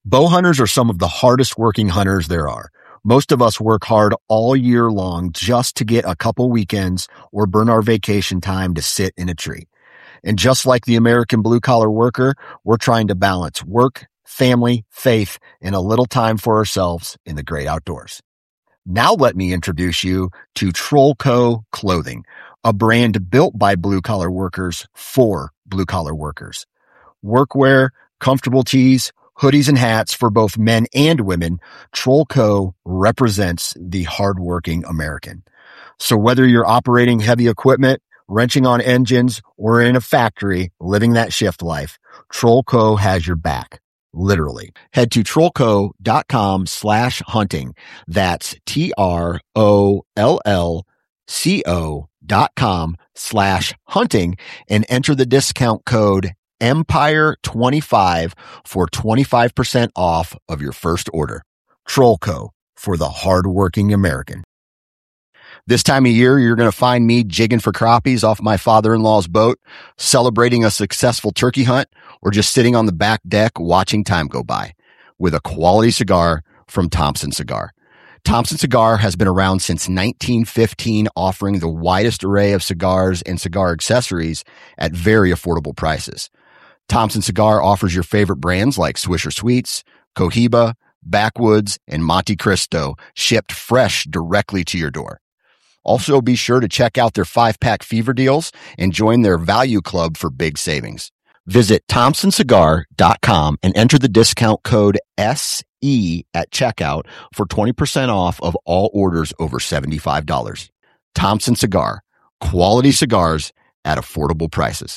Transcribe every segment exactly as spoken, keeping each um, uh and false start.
Bow hunters are some of the hardest working hunters there are. Most of us work hard all year long just to get a couple weekends or burn our vacation time to sit in a tree. And just like the American blue-collar worker, we're trying to balance work, family, faith, and a little time for ourselves in the great outdoors. Now let me introduce you to Trollco Clothing, a brand built by blue-collar workers for blue-collar workers. Workwear, comfortable tees, hoodies and hats for both men and women, Trollco represents the hardworking American. So whether you're operating heavy equipment, wrenching on engines, or in a factory living that shift life, Trollco has your back. Literally. Head to trollco.com slash hunting. That's T R O L L C O dot com slash hunting and enter the discount code Empire twenty-five for twenty-five percent off of your first order. Trollco, for the hardworking American. This time of year, you're going to find me jigging for crappies off my father-in-law's boat, celebrating a successful turkey hunt, or just sitting on the back deck watching time go by with a quality cigar from Thompson Cigar. Thompson Cigar has been around since nineteen fifteen, offering the widest array of cigars and cigar accessories at very affordable prices. Thompson Cigar offers your favorite brands like Swisher Sweets, Cohiba, Backwoods, and Monte Cristo, shipped fresh directly to your door. Also, be sure to check out their five-pack fever deals and join their value club for big savings. Visit thompson cigar dot com and enter the discount code S E at checkout for twenty percent off of all orders over seventy-five dollars. Thompson Cigar, quality cigars at affordable prices.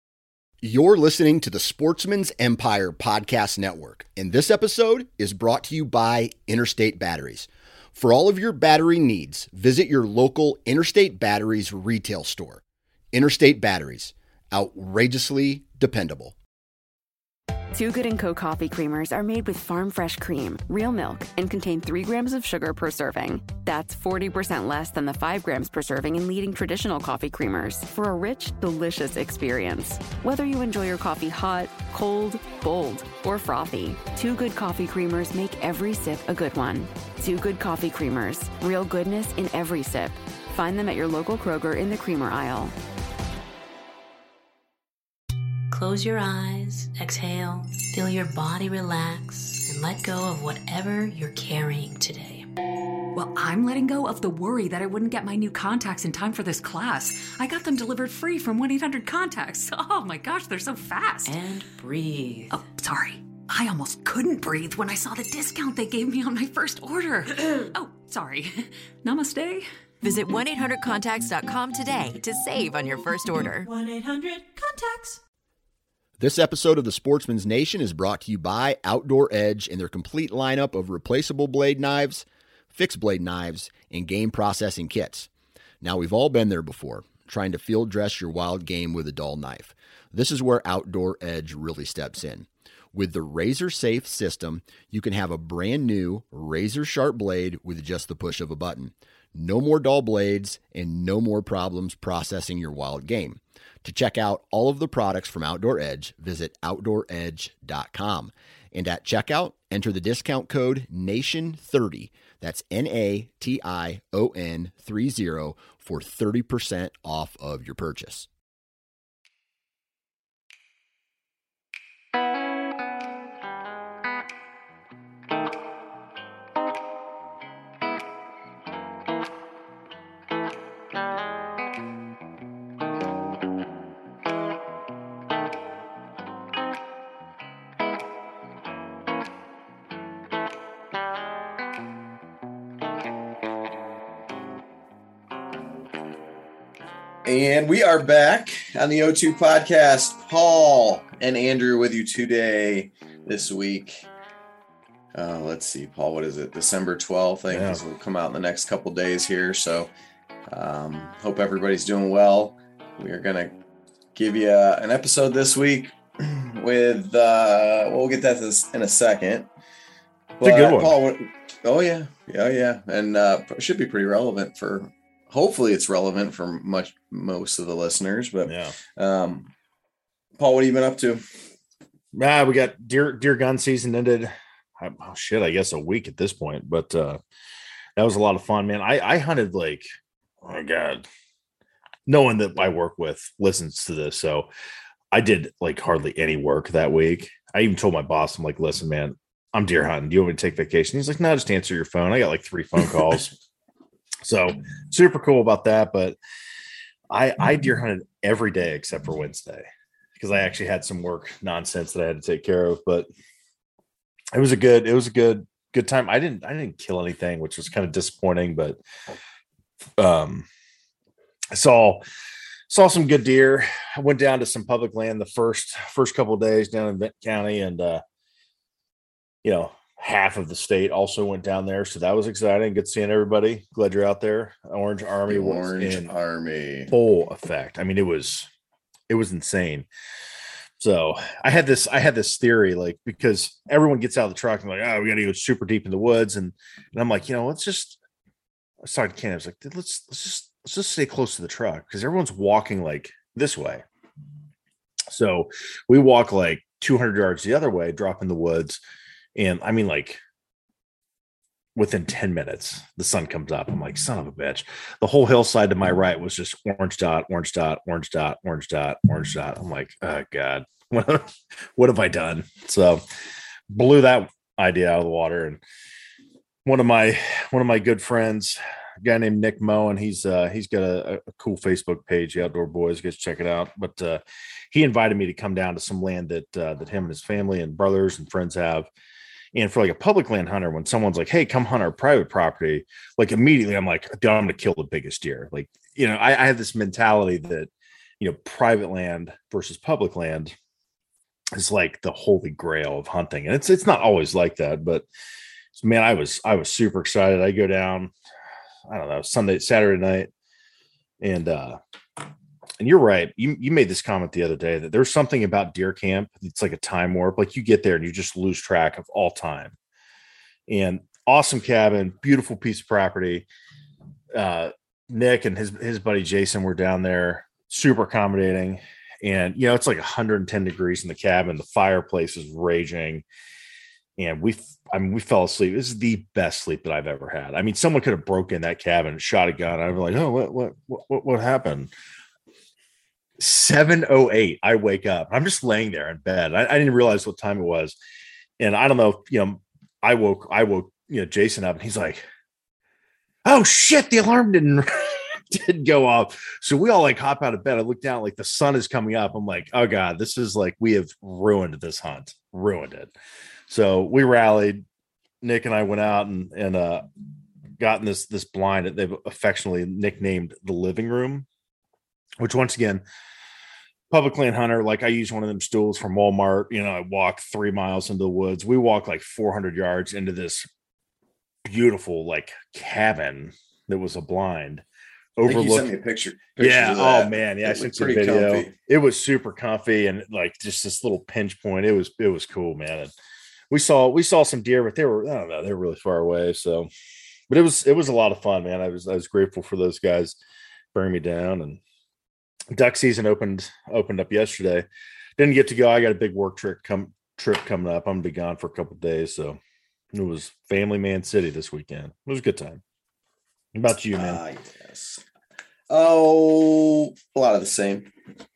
You're listening to the Sportsman's Empire Podcast Network, and this episode is brought to you by Interstate Batteries. For all of your battery needs, visit your local Interstate Batteries retail store. Interstate Batteries, outrageously dependable. Too Good and Co. coffee creamers are made with farm fresh cream, real milk, and contain three grams of sugar per serving. That's forty percent less than the five grams per serving in leading traditional coffee creamers for a rich, delicious experience. Whether you enjoy your coffee hot, cold, bold, or frothy, Too Good coffee creamers make every sip a good one. Too Good coffee creamers, real goodness in every sip. Find them at your local Kroger in the creamer aisle. Close your eyes, exhale, feel your body relax, and let go of whatever you're carrying today. Well, I'm letting go of the worry that I wouldn't get my new contacts in time for this class. I got them delivered free from one eight hundred contacts. Oh my gosh, they're so fast. And breathe. Oh, sorry. I almost couldn't breathe when I saw the discount they gave me on my first order. Oh, sorry. Namaste. Visit one eight hundred contacts dot com today to save on your first order. one eight hundred contacts. This episode of the Sportsman's Nation is brought to you by Outdoor Edge and their complete lineup of replaceable blade knives, fixed blade knives, and game processing kits. Now, we've all been there before, trying to field dress your wild game with a dull knife. This is where Outdoor Edge really steps in. With the Razor Safe system, you can have a brand new razor sharp blade with just the push of a button. No more dull blades and no more problems processing your wild game. To check out all of the products from Outdoor Edge, visit outdoor edge dot com. And at checkout, enter the discount code nation thirty. That's N A T I O N thirty for thirty percent off of your purchase. And we are back on the O two podcast. Paul and Andrew with you today, this week. Uh, let's see, Paul, what is it? December twelfth, I think Yeah. this will come out in the next couple days here. So um, hope everybody's doing well. We are going to give you uh, an episode this week with, uh, well, we'll get that this in a second. It's a good one. Paul, what, oh, yeah. Yeah, yeah. And uh, it should be pretty relevant for, hopefully it's relevant for much most of the listeners. But Yeah. um, Paul, what have you been up to? Ah, we got deer deer gun season ended oh, shit, I guess a week at this point. But uh, that was a lot of fun, man. I, I hunted like, oh my God, no one that I work with listens to this. So I did like hardly any work that week. I even told my boss, I'm like, listen, man, I'm deer hunting. Do you want me to take vacation? He's like, no, just answer your phone. I got like three phone calls. So super cool about that. But I, I deer hunted every day except for Wednesday because I actually had some work nonsense that I had to take care of. But it was a good, it was a good, good time. I didn't, I didn't kill anything, which was kind of disappointing, but um, I saw, saw some good deer. I went down to some public land the first, first couple of days down in Benton County, and, uh, you know, half of the state also went down there. So that was exciting. Good seeing everybody. Glad you're out there. Orange Army The was Orange in Army full effect. I mean, it was, it was insane. So I had this, I had this theory, like, because everyone gets out of the truck and like, oh, we got to go super deep in the woods. And, and I'm like, you know, let's just, I was talking to Ken. I was like, let's, let's just, let's just stay close to the truck because everyone's walking like this way. So we walk like two hundred yards the other way, drop in the woods. And I mean, like within ten minutes, the sun comes up. I'm like, son of a bitch. The whole hillside to my right was just orange dot, orange dot, orange dot, orange dot, orange dot. I'm like, oh God, what, what have I done? So blew that idea out of the water. And one of my, one of my good friends, a guy named Nick Moen, he's uh, he's got a, a cool Facebook page, the Outdoor Boys, guys check it out. But uh, he invited me to come down to some land that, uh, that him and his family and brothers and friends have. And for like a public land hunter, when someone's like, hey, come hunt our private property, like immediately I'm like, dude, I'm going to kill the biggest deer. Like, you know, I, I have this mentality that, you know, private land versus public land is like the holy grail of hunting. And it's, it's not always like that, but man, I was, I was super excited. I go down, I don't know, Sunday, Saturday night. And, uh, and you're right. You, you made this comment the other day that there's something about deer camp. It's like a time warp. Like you get there and you just lose track of all time. And awesome cabin, beautiful piece of property. Uh, Nick and his, his buddy Jason were down there, super accommodating. And, you know, it's like one hundred ten degrees in the cabin. The fireplace is raging. And we, I mean, we fell asleep. This is the best sleep that I've ever had. I mean, someone could have broken that cabin and shot a gun. I was like, oh, what, what, what, what happened? seven oh eight, I wake up. I'm just laying there in bed. I, I didn't realize what time it was. And I don't know, you know, I woke, I woke, you know, Jason up and he's like, oh shit, the alarm didn't, didn't go off. So we all like hop out of bed. I look down, like the sun is coming up. I'm like, oh God, this is like, we have ruined this hunt, ruined it. So we rallied. Nick and I went out and, and, uh, gotten this, this blind that they've affectionately nicknamed the living room, which once again, public land hunter, like I use one of them stools from Walmart. You know, I walk three miles into the woods. We walk like four hundred yards into this beautiful like cabin that was a blind. Overlook. You sent me a picture. Yeah. Oh man. Yeah. I sent you a video. Comfy. It was super comfy and like just this little pinch point. It was, it was cool, man. And we saw, we saw some deer, but they were, I don't know, they were really far away. So, but it was, it was a lot of fun, man. I was, I was grateful for those guys bringing me down. And duck season opened opened up yesterday. Didn't get to go. I got a big work trip come trip coming up. I'm gonna be gone for a couple of days, so it was Family Man City this weekend. It was a good time. How about you, man? Uh, yes. Oh, a lot of the same.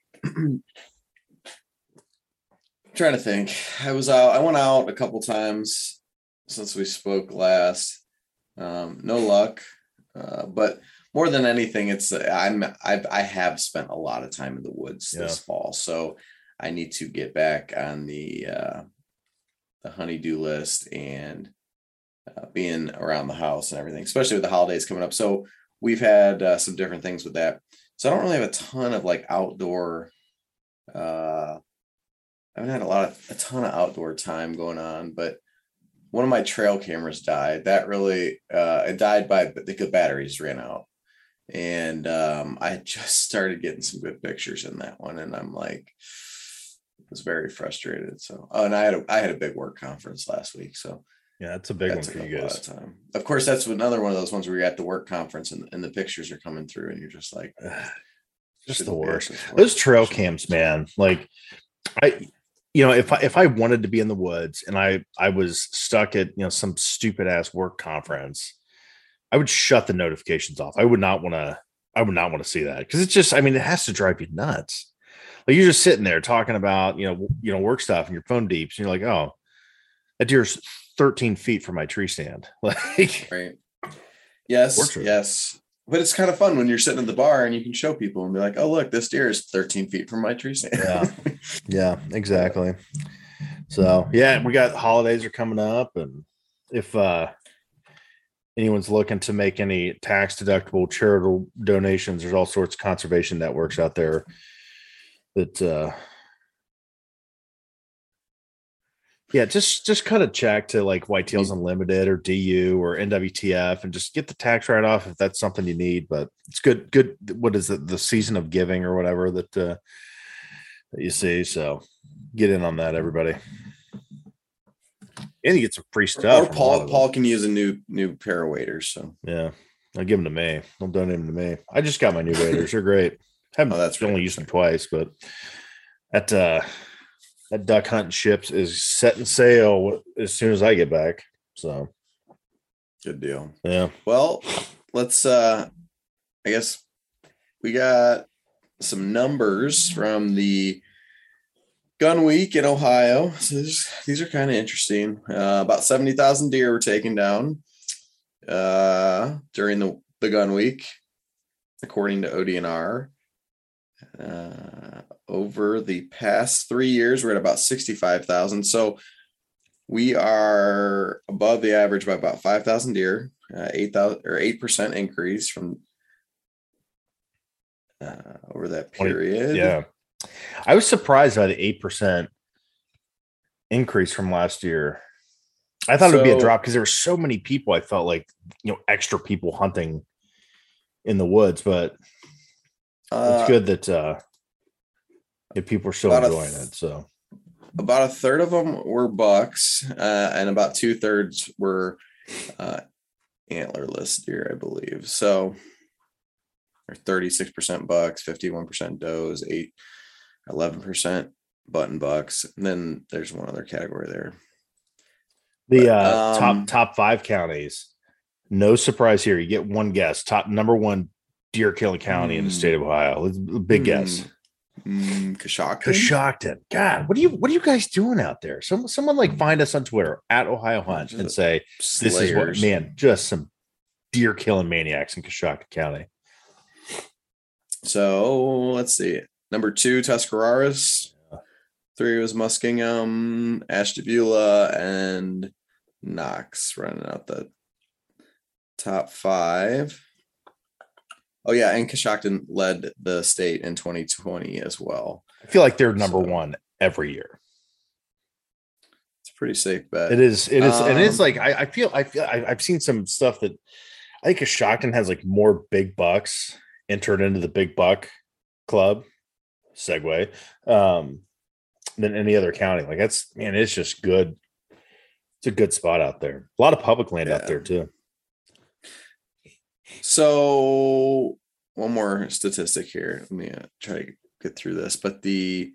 Trying to think. I was out. I went out a couple times since we spoke last. Um, no luck, uh, but. More than anything, it's I'm I've, I have spent a lot of time in the woods yeah. this fall, so I need to get back on the uh, the honeydew list and uh, being around the house and everything, especially with the holidays coming up. So we've had uh, some different things with that. So I don't really have a ton of like outdoor. Uh, I haven't had a lot of a ton of outdoor time going on, but one of my trail cameras died. That really uh, it died by the batteries ran out. And um, I just started getting some good pictures in that one, and I'm like, was very frustrated. So, oh, and I had a I had a big work conference last week, so yeah, that's a big one for you guys. Of, time. Of course, that's another one of those ones where you're at the work conference and, and the pictures are coming through, and you're just like, just the worst. Those trail cams, man. Like, I you know, if I, if I wanted to be in the woods and I, I was stuck at, you know, some stupid ass work conference, I would shut the notifications off. I would not want to, I would not want to see that. Cause it's just, I mean, it has to drive you nuts. Like you're just sitting there talking about, you know, you know, work stuff and your phone beeps and you're like, oh, that deer's thirteen feet from my tree stand. Like, right. Yes. Yes. But it's kind of fun when you're sitting at the bar and you can show people and be like, oh, look, this deer is thirteen feet from my tree stand. Yeah. Yeah, exactly. So yeah, we got holidays are coming up. And if uh, anyone's looking to make any tax deductible charitable donations, there's all sorts of conservation networks out there that uh yeah, just just cut a check to like Whitetails Unlimited or D U or N W T F and just get the tax write off if that's something you need. But it's good, good. What is it? The season of giving or whatever that, uh, that you see. So get in on that, everybody. And you get some free stuff. Or Paul, Paul can use a new new pair of waders. So yeah, I'll give them to me. Don't donate them to me. I just got my new waders. They're great. Haven't oh, that's only right. used them twice, but that uh that duck hunting ships is setting sail as soon as I get back. So good deal. Yeah. Well, let's uh I guess we got some numbers from the gun week in Ohio. So this, these are kind of interesting. Uh, about seventy thousand deer were taken down uh during the, the gun week, according to O D N R. Uh, over the past three years, we're at about sixty-five thousand. So we are above the average by about five thousand deer, uh, eight thousand or eight percent increase from uh, over that period. Yeah. I was surprised by the eight percent increase from last year. I thought so, it would be a drop because there were so many people. I felt like, you know, extra people hunting in the woods, but it's good that uh, if people are still enjoying th- it. So about a third of them were bucks, uh, and about two thirds were uh, antlerless deer, I believe. So, or thirty-six percent bucks, fifty-one percent does, eight, eleven percent button bucks, and then there's one other category there. The but, uh, um, top top five counties. No surprise here. You get one guess. Top number one deer killing county mm, in the state of Ohio. It's a big mm, guess. Mm, Coshocton. Coshocton. God, what are you what are you guys doing out there? Some someone like find us on Twitter at Ohio Hunt and say slayers. This is what man, just some deer killing maniacs in Coshocton County. So let's see. Number two, Tuscarawas. Three was Muskingum, Ashtabula, and Knox running out the top five. Oh, yeah, and Coshocton led the state in twenty twenty as well. I feel like they're number so, one every year. It's a pretty safe bet. It is. It is. Um, and it's like, I, I feel, I feel, I, I've seen some stuff that I think Coshocton has like more big bucks entered into the big buck club, segue, um, than any other county. Like that's, man, it's just good. It's a good spot out there. A lot of public land yeah. out there too. So one more statistic here. Let me uh, try to get through this. But the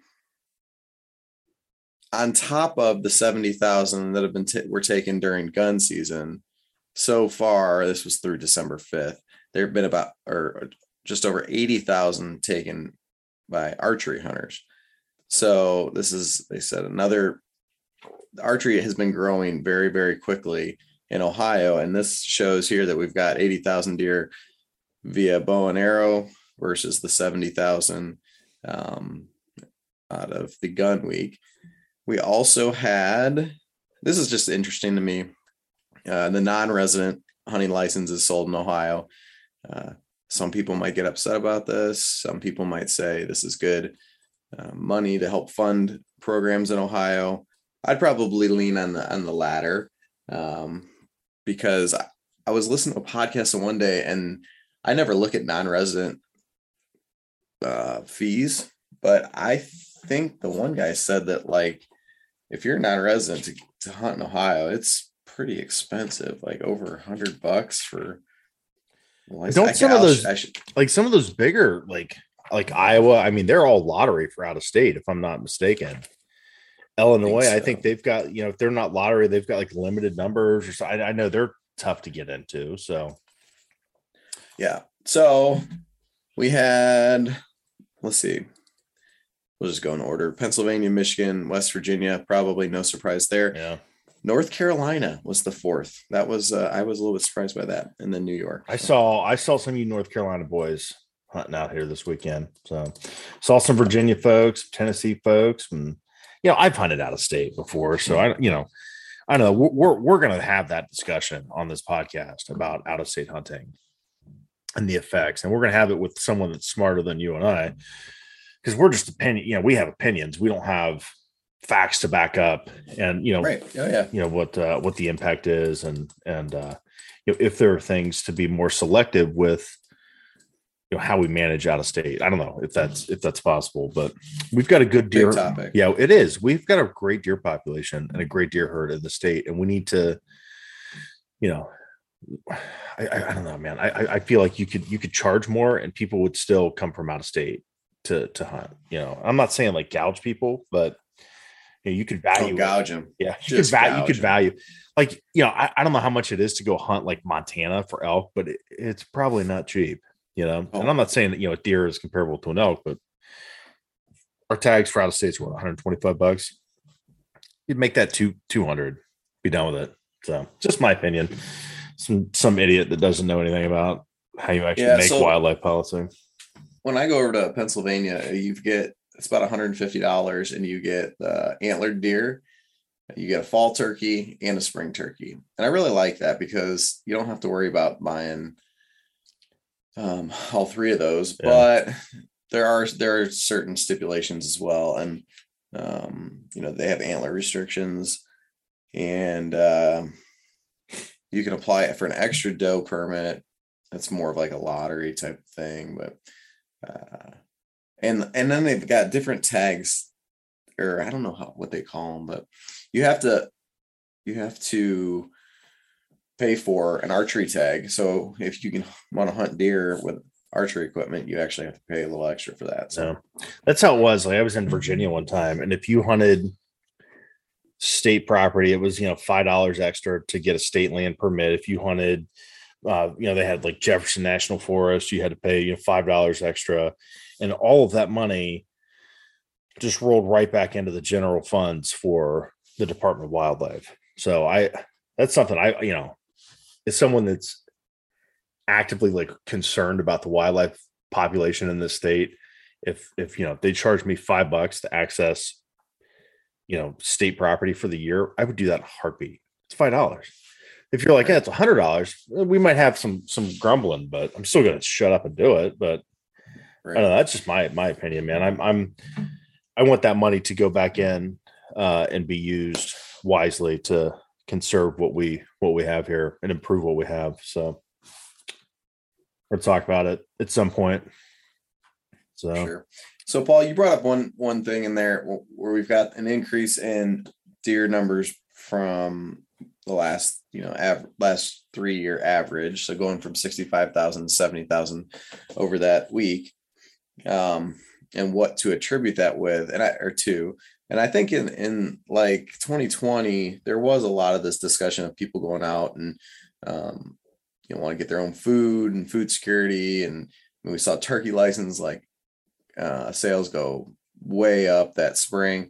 on top of the seventy thousand that have been t- were taken during gun season, so far, this was through December fifth, there have been about or just over eighty thousand taken by archery hunters. So this is, they said, another archery has been growing very, very quickly in Ohio. And this shows here that we've got eighty thousand deer via bow and arrow versus the seventy thousand um, out of the gun week. We also had, this is just interesting to me, uh, the non-resident hunting license is sold in Ohio. Uh, some people might get upset about this. Some people might say this is good uh, money to help fund programs in Ohio. I'd probably lean on the on the latter. Um, because I, I was listening to a podcast one day and I never look at non-resident uh, fees, but I think the one guy said that like, if you're non-resident to, to hunt in Ohio, it's pretty expensive, like over a hundred bucks for. Well, Don't I, some I, of those, I should, like some of those bigger, like, like Iowa, I mean, they're all lottery for out of state, if I'm not mistaken. Illinois, think I so. think they've got, you know, if they're not lottery, they've got like limited numbers or so. I, I know they're tough to get into. So, yeah. So we had, let's see, we'll just go in order. Pennsylvania, Michigan, West Virginia, probably no surprise there. yeah. North Carolina was the fourth. That was, uh, I was a little bit surprised by that. And then New York. I saw, I saw some of you North Carolina boys hunting out here this weekend. So saw some Virginia folks, Tennessee folks, and, you know, I've hunted out of state before. So I, you know, I know we're, we're, we're going to have that discussion on this podcast about out of state hunting and the effects. And we're going to have it with someone that's smarter than you and I, because we're just opinion, you know, we have opinions. We don't have facts to back up, and, you know, right. Oh, yeah. you know, what, uh, what the impact is. And, and, uh, you know, if there are things to be more selective with, you know, how we manage out of state. I don't know if that's, if that's possible, but we've got a good deer Big topic. Yeah, it is. We've got a great deer population and a great deer herd in the state. And we need to, you know, I, I, I don't know, man. I, I feel like you could, you could charge more and people would still come from out of state to, to hunt. You know, I'm not saying like gouge people, but you know, you could value oh, gouge them. Yeah. You Just could value, you gouge could 'em. value, like, you know, I, I don't know how much it is to go hunt like Montana for elk, but it, it's probably not cheap, you know? Oh. And I'm not saying that, you know, a deer is comparable to an elk, but our tags for out of states were one hundred twenty-five bucks. You'd make that two, two hundred, be done with it. So just my opinion. Some, some idiot that doesn't know anything about how you actually Yeah, make so- wildlife policy. When I go over to Pennsylvania, you get, it's about one hundred fifty dollars and you get uh, antlered deer, you get a fall turkey and a spring turkey. And I really like that because you don't have to worry about buying um, all three of those, Yeah. but there are, there are certain stipulations as well. And, um, you know, they have antler restrictions, and uh, you can apply it for an extra doe permit. That's more of like a lottery type thing, but uh, and and then they've got different tags, or I don't know how what they call them, but you have to you have to pay for an archery tag. So if you can want to hunt deer with archery equipment, you actually have to pay a little extra for that. So So that's how it was. Like I was in Virginia one time, and if you hunted state property, it was, you know, five dollars extra to get a state land permit. If you hunted, uh, you know, they had like Jefferson National Forest, you had to pay, you know, five dollars extra, and all of that money just rolled right back into the general funds for the Department of Wildlife. So I, that's something I, you know, as someone that's actively like concerned about the wildlife population in this state, if, if, you know, they charged me five bucks to access, you know, state property for the year, I would do that in a heartbeat. It's five dollars. If you're like, yeah, it's a hundred dollars, we might have some, some grumbling, but I'm still going to shut up and do it. But right. I don't know. That's just my, my opinion, man. I'm, I'm, I want that money to go back in uh, and be used wisely to conserve what we, what we have here and improve what we have. So we'll talk about it at some point. So Sure. So Paul, you brought up one one thing in there where we've got an increase in deer numbers from the last, you know, av- last three year average. So going from sixty-five thousand to seventy thousand over that week, um, and what to attribute that with, and I, or to, and I think in, in like twenty twenty, there was a lot of this discussion of people going out and, um, you know, want to get their own food and food security. And we saw turkey license, like, uh, sales go way up that spring.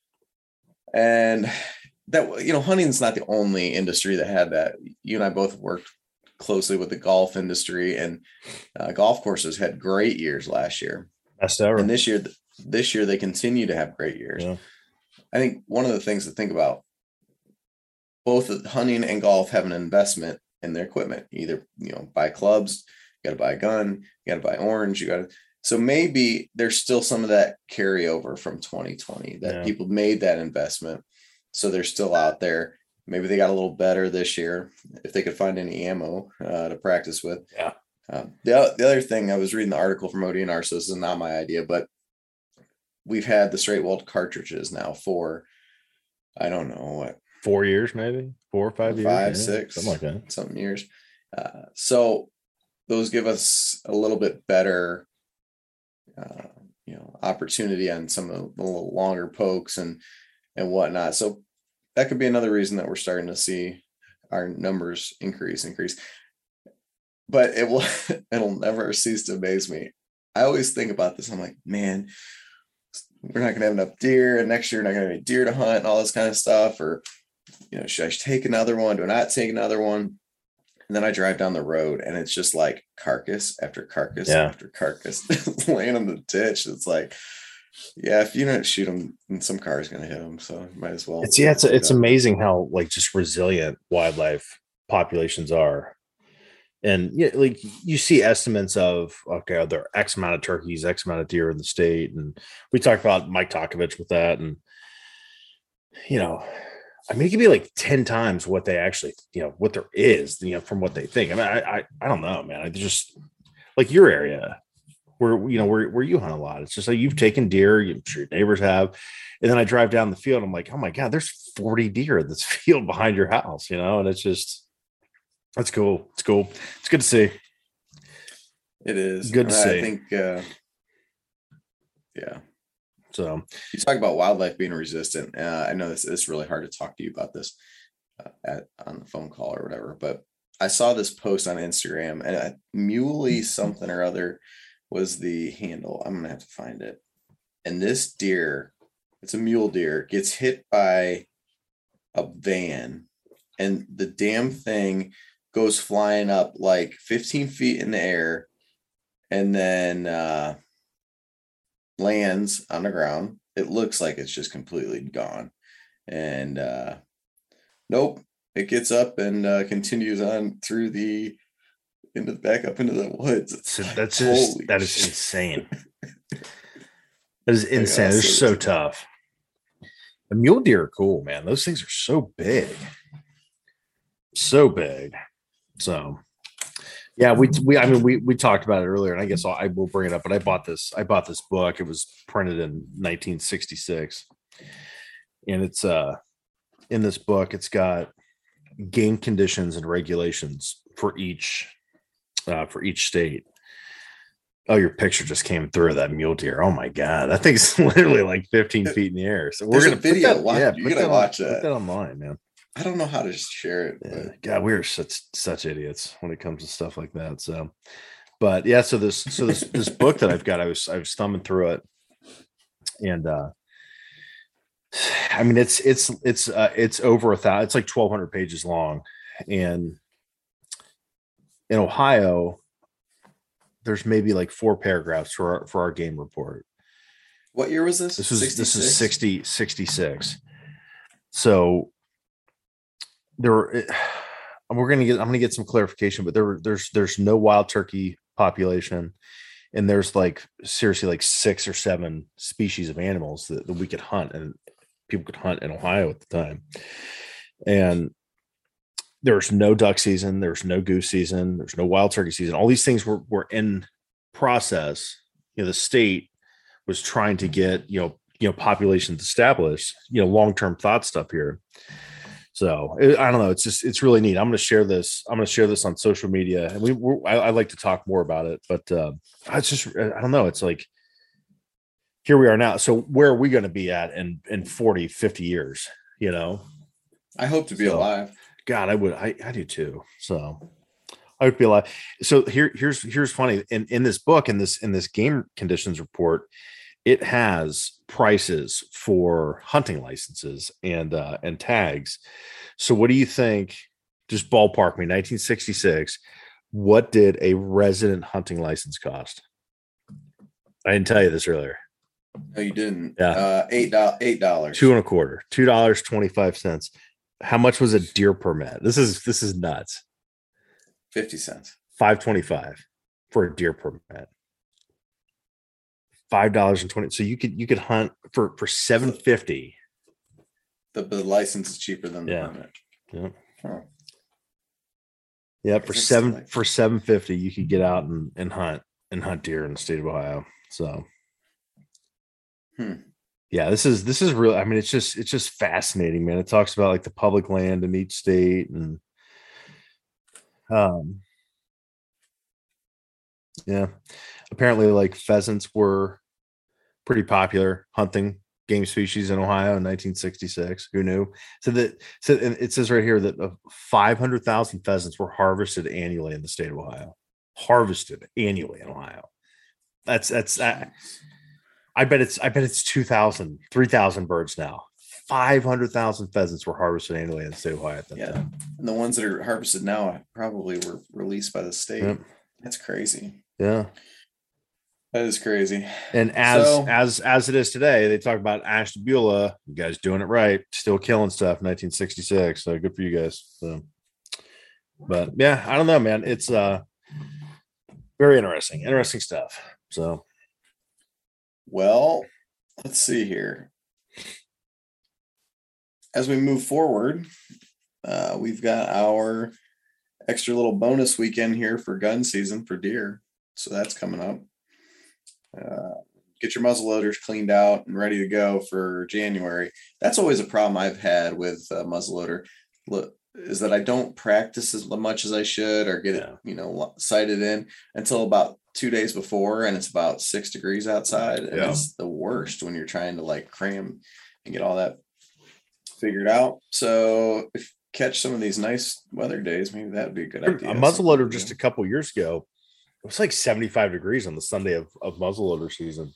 And that, you know, hunting's not the only industry that had that. You and I both worked closely with the golf industry, and uh, golf courses had great years last year. best ever. And this year, this year they continue to have great years. Yeah. I think one of the things to think about, both hunting and golf have an investment in their equipment. Either, you know, buy clubs, you got to buy a gun, you got to buy orange, you got to. So maybe there's still some of that carryover from twenty twenty that Yeah. people made that investment. So they're still out there. Maybe they got a little better this year if they could find any ammo uh, to practice with. Yeah. Uh, the, the other thing, I was reading the article from O D N R, so this is not my idea, but we've had the straight walled cartridges now for, I don't know what, Four years, maybe four or five years, five, yeah, six, something like that. something years. Uh, so those give us a little bit better, uh, you know, opportunity on some of the little longer pokes. And and whatnot. So that could be another reason that we're starting to see our numbers increase, increase. But it will, it'll never cease to amaze me. I always think about this. I'm like, man, we're not going to have enough deer, and next year we're not going to have any deer to hunt and all this kind of stuff. Or, you know, should I take another one? Do I not take another one? And then I drive down the road and it's just like carcass after carcass yeah. after carcass laying in the ditch. It's like, yeah, if you don't shoot them, then some car is going to hit them. So you might as well. It's yeah, it's it's amazing how like just resilient wildlife populations are. And yeah, like you see estimates of, okay, there are X amount of turkeys, X amount of deer in the state. And we talked about Mike Tokovich with that. And, you know, I mean, it could be like ten times what they actually, you know, what there is, you know, from what they think. I mean, I, I, I don't know, man. I just like your area where, you know, where, where you hunt a lot. It's just like you've taken deer, I'm sure your neighbors have. And then I drive down the field. I'm like, oh my God, there's forty deer in this field behind your house, you know? And it's just, that's cool. It's cool. It's good to see. It is good to I, see. I think, uh, yeah. So you talk about wildlife being resistant. Uh, I know this is really hard to talk to you about this uh, at on the phone call or whatever, but I saw this post on Instagram, and uh, Muley something or other was the handle. I'm gonna have to find it. And this deer, it's a mule deer, gets hit by a van, and the damn thing goes flying up like fifteen feet in the air, and then uh, lands on the ground. It looks like it's just completely gone. And uh, nope, it gets up and uh, continues on through the into back up into the woods. So that's just that is shit. Insane. That is insane. They're so tough. The mule deer are cool, man. Those things are so big. So big. So yeah, we we I mean we we talked about it earlier, and I guess I'll, I will bring it up. But I bought this I bought this book. It was printed in nineteen sixty-six, and it's uh in this book it's got game conditions and regulations for each uh, for each state. Oh, your picture just came through of that mule deer. Oh my God, that thing's literally like fifteen feet in the air. So we're There's gonna a video. Put that, watch, yeah, you put gotta that watch on, that. Put that online, man. I don't know how to share it. Yeah. But. God, we're such such idiots when it comes to stuff like that. So, but yeah, so this so this this book that I've got, I was I was thumbing through it, and uh I mean it's it's it's uh, it's over a thousand. It's like twelve hundred pages long, and in Ohio, there's maybe like four paragraphs for our, for our game report. What year was this? This is this is sixty sixty-six. So there were, we're gonna get I'm gonna get some clarification, but there there's there's no wild turkey population, and there's like seriously like six or seven species of animals that, that we could hunt, and people could hunt in Ohio at the time. And there's no duck season, there's no goose season, there's no wild turkey season. All these things were were in process. You know, the state was trying to get you know you know populations established. You know, long term thought stuff here. So it, I don't know. It's just it's really neat. I'm going to share this. I'm going to share this on social media, and we we're, I, I like to talk more about it. But uh, it's just I don't know. It's like here we are now. So where are we going to be at in in forty, fifty years? You know, I hope to be so, alive. God, I would. I, I do too. So I would be alive. So here here's here's funny. In in this book, in this in this game conditions report, it has prices for hunting licenses and uh, and tags. So what do you think? Just ballpark me. nineteen sixty-six. What did a resident hunting license cost? I didn't tell you this earlier. No, you didn't. Yeah, uh, eight dollars. Eight dollars. Two and a quarter. Two dollars twenty-five cents. How much was a deer permit? This is this is nuts. Fifty cents. Five twenty-five for a deer permit. Five dollars and twenty. So you could you could hunt for for seven fifty. The, the license is cheaper than the yeah. permit. Yeah. Huh. Yeah, for seven like- for seven fifty, you could get out and, and hunt and hunt deer in the state of Ohio. So, hmm. yeah, this is this is real. I mean, it's just it's just fascinating, man. It talks about like the public land in each state, and um, yeah, apparently like pheasants were pretty popular hunting game species in Ohio in nineteen sixty-six. Who knew? So that so and it says right here that uh, five hundred thousand pheasants were harvested annually in the state of Ohio. Harvested annually in Ohio. That's that's uh, I bet it's I bet it's two thousand, three thousand birds now. five hundred thousand pheasants were harvested annually in the state of Ohio at that yeah. time. And the ones that are harvested now probably were released by the state. Yep. That's crazy. Yeah. That is crazy. And as so, as as it is today, they talk about Ashtabula. You guys doing it right, still killing stuff. nineteen sixty-six. So good for you guys. So, but yeah, I don't know, man. It's uh very interesting, interesting stuff. So, well, let's see here. As we move forward, uh, we've got our extra little bonus weekend here for gun season for deer. So that's coming up. Uh, get your muzzle loaders cleaned out and ready to go for January. That's always a problem I've had with uh, muzzleloader is that I don't practice as much as I should or get it, you know, sighted in until about two days before, and it's about six degrees outside. And yeah. It's the worst when you're trying to like cram and get all that figured out. So if catch some of these nice weather days, maybe that'd be a good idea. A muzzleloader just a couple years ago, it was like seventy-five degrees on the Sunday of, of muzzleloader season.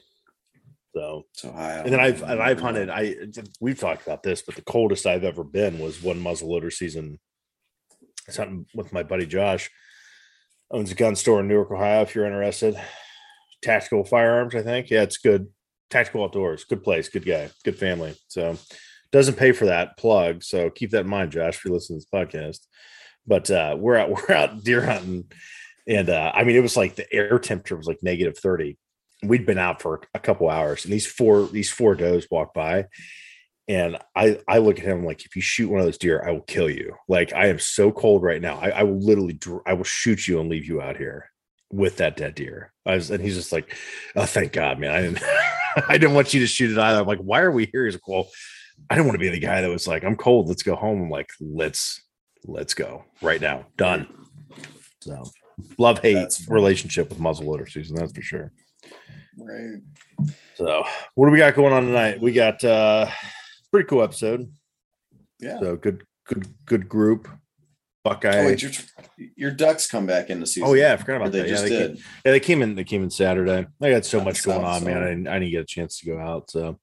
So, so high. And then I've and I've hunted. I we've talked about this, but the coldest I've ever been was one muzzleloader season. I was hunting with my buddy Josh. Owns a gun store in Newark, Ohio. If you're interested, Tactical Firearms, I think. Yeah, it's good. Tactical Outdoors, good place, good guy, good family. So doesn't pay for that plug. So keep that in mind, Josh, if you're listening to this podcast. But uh, we're out, we're out deer hunting. And uh, I mean, it was like the air temperature was like negative thirty. We'd been out for a couple hours, and these four these four does walked by, and I I look at him like, if you shoot one of those deer, I will kill you. Like, I am so cold right now. I, I will literally I will shoot you and leave you out here with that dead deer. I was, and he's just like, oh, thank God, man. I didn't I didn't want you to shoot it either. I'm like, why are we here? He's like, well, I don't want to be the guy that was like, I'm cold, let's go home. I'm like, let's let's go right now. Done. So love hate relationship with muzzleloader season, that's for sure. Right. So what do we got going on tonight? We got uh pretty cool episode. Yeah. So good, good, good group. Buckeye. Oh, wait, your, your ducks come back in the season. Oh yeah, I forgot about they that. Just yeah, they did. Came, yeah, they came in. They came in Saturday. I got so That much going on, so. man. I didn't, I didn't get a chance to go out. So.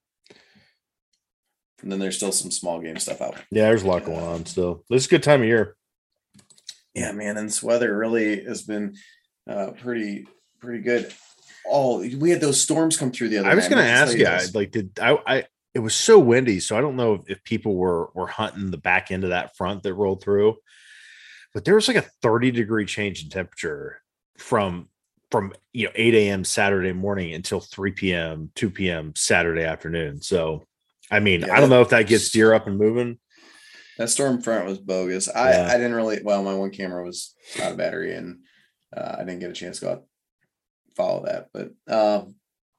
And then there's still some small game stuff out. Yeah, there's a lot going on still. This is a good time of year. Yeah, man, and this weather really has been uh, pretty, pretty good. Oh, we had those storms come through the other. I was going to ask you, this. like, did I, I? It was so windy, so I don't know if, if people were were hunting the back end of that front that rolled through. But there was like a thirty degree change in temperature from from you know eight a.m. Saturday morning until three p.m., two p.m. Saturday afternoon. So, I mean, yeah, I don't know if that gets deer up and moving. That storm front was bogus. I, yeah. I didn't really. Well, my one camera was out of battery, and uh, I didn't get a chance to go out follow that. But um,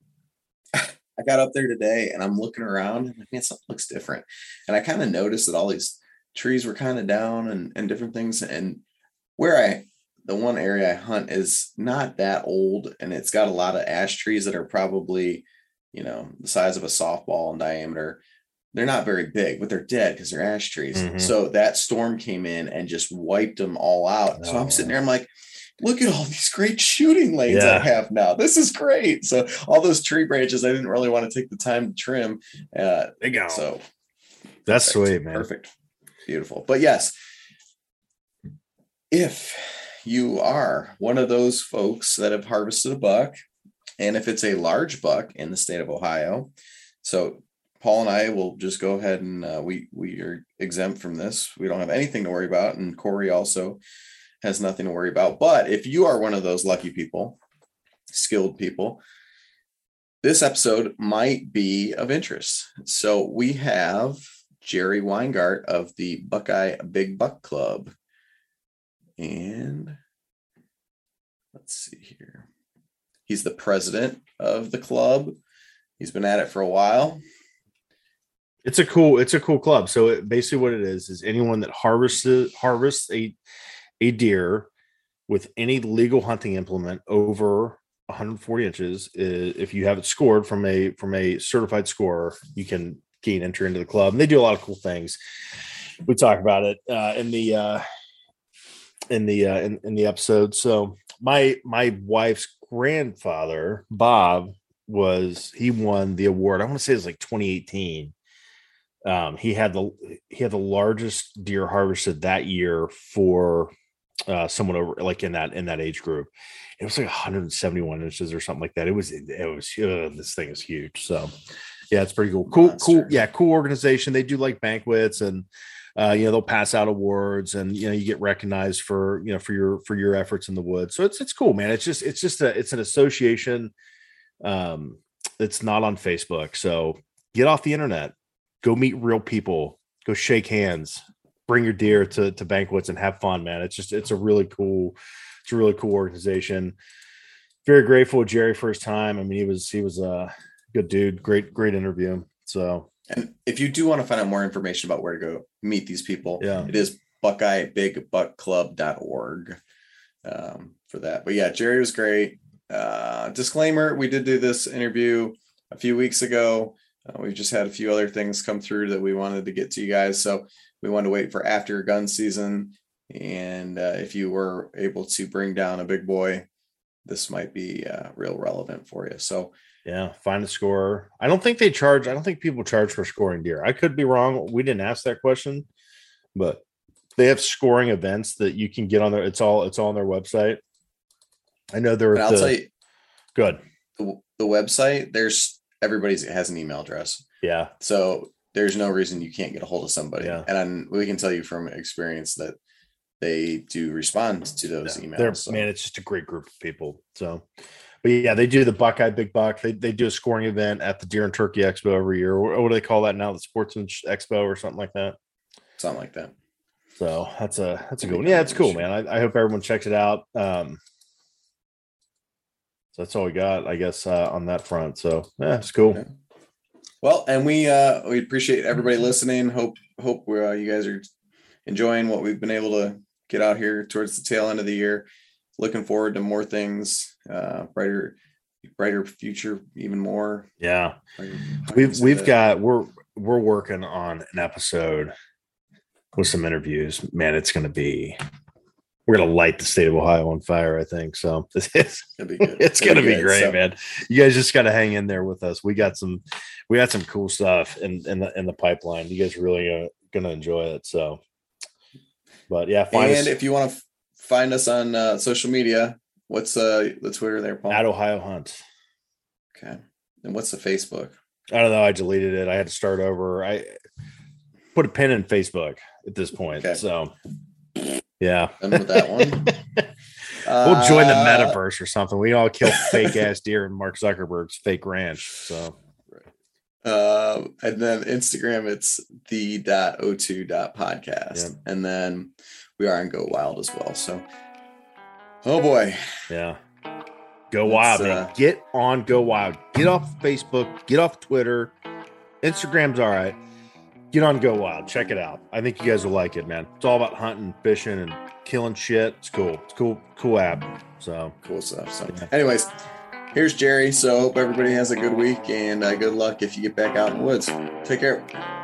I got up there today, and I'm looking around, and like, man, something looks different. And I kind of noticed that all these trees were kind of down and, and different things. And where I, the one area I hunt is not that old, and it's got a lot of ash trees that are probably, you know, the size of a softball in diameter. They're not very big, but they're dead because they're ash trees. Mm-hmm. So that storm came in and just wiped them all out. So oh. I'm sitting there, I'm like, look at all these great shooting lanes yeah. I have now. This is great. So all those tree branches, I didn't really want to take the time to trim. Uh, they go. So that's perfect, sweet, man. Perfect. Beautiful. But yes, if you are one of those folks that have harvested a buck, and if it's a large buck in the state of Ohio, so Paul and I will just go ahead and uh, we we are exempt from this. We don't have anything to worry about. And Corey also has nothing to worry about. But if you are one of those lucky people, skilled people, this episode might be of interest. So we have Jerry Weingart of the Buckeye Big Buck Club. And let's see here. He's the president of the club. He's been at it for a while. It's a cool, it's a cool club. So it, basically what it is, is anyone that harvests, harvests a, a deer with any legal hunting implement over one hundred forty inches. If you have it scored from a from a certified scorer, you can gain entry into the club. And they do a lot of cool things. We talk about it uh, in the uh, in the uh, in, in the episode. So my my wife's grandfather, Bob, was he won the award. I want to say it was like twenty eighteen. Um, he had the he had the largest deer harvested that year for uh, someone over like in that in that age group. It was like one hundred seventy-one inches or something like that. It was it was uh, this thing is huge. So yeah, it's pretty cool. Cool, Monster. cool. Yeah, cool organization. They do like banquets and uh, you know, they'll pass out awards and you know, you get recognized for you know for your for your efforts in the woods. So it's it's cool, man. It's just it's just a it's an association. Um, it's not on Facebook. So get off the internet. Go meet real people, go shake hands, bring your deer to, to banquets and have fun, man. It's just, it's a really cool, it's a really cool organization. Very grateful with Jerry for his time. I mean, he was, he was a good dude. Great, great interview. So, and if you do want to find out more information about where to go meet these people, yeah, it is buckeye big buck club dot org um, for that. But yeah, Jerry was great. Uh, disclaimer. We did do this interview a few weeks ago. Uh, we've just had a few other things come through that we wanted to get to you guys. So we wanted to wait for after gun season. And uh, if you were able to bring down a big boy, this might be uh, real relevant for you. So yeah, find a scorer. I don't think they charge. I don't think people charge for scoring deer. I could be wrong. We didn't ask that question, but they have scoring events that you can get on there. It's all, it's all on their website. I know they're, I'll the, tell you, good. The, the website, there's, everybody's has an email address. Yeah. So there's no reason you can't get a hold of somebody. Yeah. And I'm, we can tell you from experience that they do respond to those yeah. emails. So. Man, it's just a great group of people. So, but yeah, they do the Buckeye Big Buck. They they do a scoring event at the Deer and Turkey Expo every year. What, what do they call that now? The Sportsman Expo or something like that. Something like that. So that's a that's a good one. Yeah, it's cool, man. I, I hope everyone checks it out. Um, so that's all we got, I guess, uh, on that front. So yeah, it's cool. Okay. Well, and we uh, we appreciate everybody listening. Hope hope we uh, you guys are enjoying what we've been able to get out here towards the tail end of the year. Looking forward to more things, uh, brighter brighter future, even more. Yeah, brighter, we've we've that. got we're we're working on an episode with some interviews. Man, it's going to be. We're going to light the state of Ohio on fire, I think. So it's, gonna be good. it's going to be, be great, so. man. You guys just got to hang in there with us. We got some, we got some cool stuff in, in the, in the pipeline. You guys are really uh, going to enjoy it. So, but yeah. Find and us, if you want to f- find us on uh, social media, what's uh, the Twitter there, Paul? At Ohio Hunt. Okay. And what's the Facebook? I don't know. I deleted it. I had to start over. I put a pin in Facebook at this point. Okay. So yeah. Done with that one. We'll join the metaverse or something. We all kill fake ass deer in Mark Zuckerberg's fake ranch. So, uh, and then Instagram, it's the dot o two dot podcast, yep. And then we are on Go Wild as well. So, oh boy, yeah, Go Wild, man. Uh, get on Go Wild. Get off Facebook. Get off Twitter. Instagram's all right. Get on Go Wild. Check it out. I think you guys will like it, man. It's all about hunting, fishing, and killing shit. It's cool. It's cool, cool app. So cool stuff. So, yeah. Anyways, here's Jerry. So, hope everybody has a good week and uh, good luck if you get back out in the woods. Take care.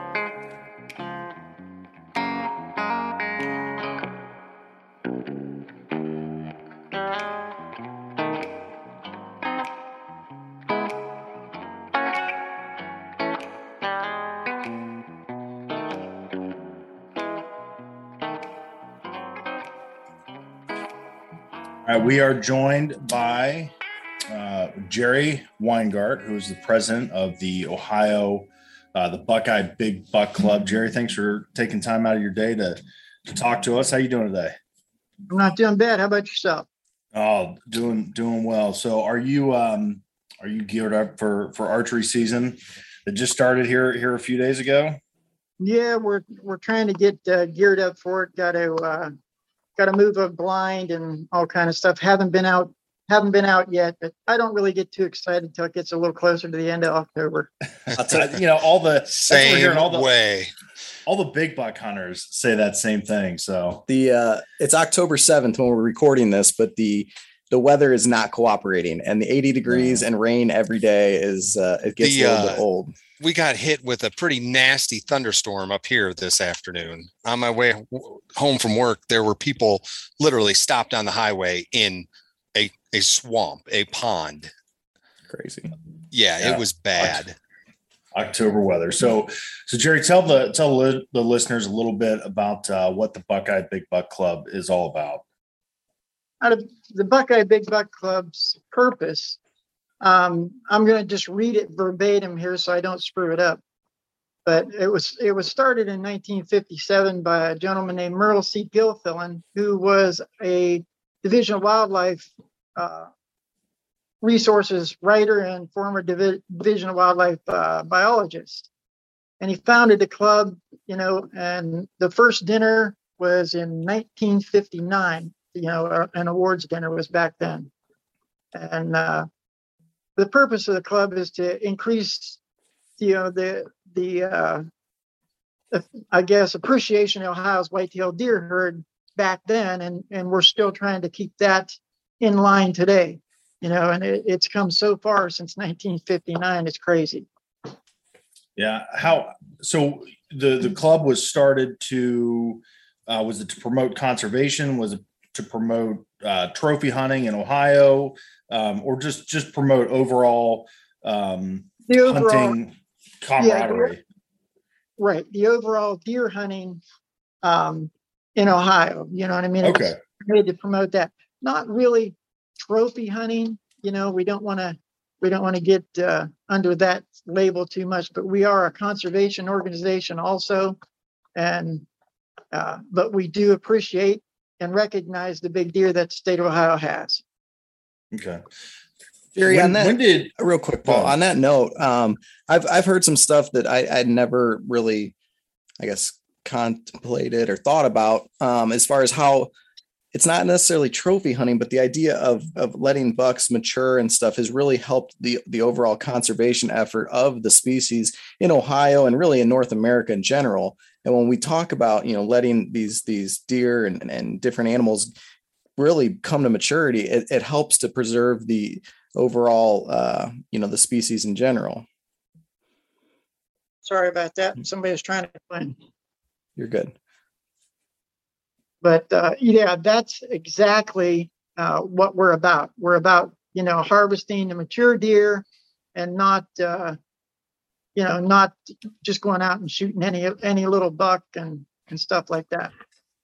Uh, we are joined by uh, Jerry Weingart, who is the president of the Ohio, uh, the Buckeye Big Buck Club. Jerry, thanks for taking time out of your day to, to talk to us. How you doing today? I'm not doing bad. How about yourself? Oh, doing doing well. So, are you um, are you geared up for for archery season that just started here here a few days ago? Yeah, we're we're trying to get uh, geared up for it. Got to. Uh, Got to move a blind and all kind of stuff. Haven't been out, haven't been out yet, but I don't really get too excited until it gets a little closer to the end of October. I'll tell you, you know, all the same hearing, all the, way. All the big buck hunters say that same thing. So the uh, it's October seventh when we're recording this, but the the weather is not cooperating, and the eighty degrees and rain every day is uh, it gets The, a little uh, bit old. We got hit with a pretty nasty thunderstorm up here this afternoon. On my way w- home from work, there were people literally stopped on the highway in a, a swamp, a pond. Crazy. Yeah, Yeah. it was bad. October weather. So, so Jerry, tell the tell li- the listeners a little bit about uh, what the Buckeye Big Buck Club is all about. Out of the Buckeye Big Buck Club's purpose, um, I'm going to just read it verbatim here so I don't screw it up. But it was it was started in nineteen fifty-seven by a gentleman named Merle C. Gilfillan, who was a Division of Wildlife uh, Resources writer and former Divi- Division of Wildlife uh, biologist. And he founded the club, you know, and the first dinner was in nineteen fifty-nine. You know, an awards dinner was back then. And uh, the purpose of the club is to increase, you know, the, the, uh, the I guess, appreciation of Ohio's white-tailed deer herd back then. And, and we're still trying to keep that in line today, you know, and it, it's come so far since nineteen fifty-nine. It's crazy. Yeah. How? So the the club was started to uh, was it to promote conservation? Was it to promote uh, trophy hunting in Ohio, um, or just just promote overall, um, The overall- hunting camaraderie? Yeah, right. The overall deer hunting um, in Ohio, you know what I mean? It was Okay. made to promote that. Not really trophy hunting. You know, we don't want to we don't want to get uh, under that label too much, but we are a conservation organization also, and uh, but we do appreciate and recognize the big deer that the state of Ohio has. Okay. Jerry, When- on that, when did- real quick, Paul, Go ahead. on that note, um, I've I've heard some stuff that I, I'd never really, I guess, contemplated or thought about, um, as far as how it's not necessarily trophy hunting, but the idea of of letting bucks mature and stuff has really helped the the overall conservation effort of the species in Ohio and really in North America in general. And when we talk about, you know, letting these these deer and, and different animals really come to maturity, it, it helps to preserve the overall, uh, you know, the species in general. Sorry about that. Somebody was trying to explain. You're good. But uh, yeah, that's exactly uh, what we're about. We're about, you know, harvesting the mature deer and not, uh, you know, not just going out and shooting any any little buck and, and stuff like that.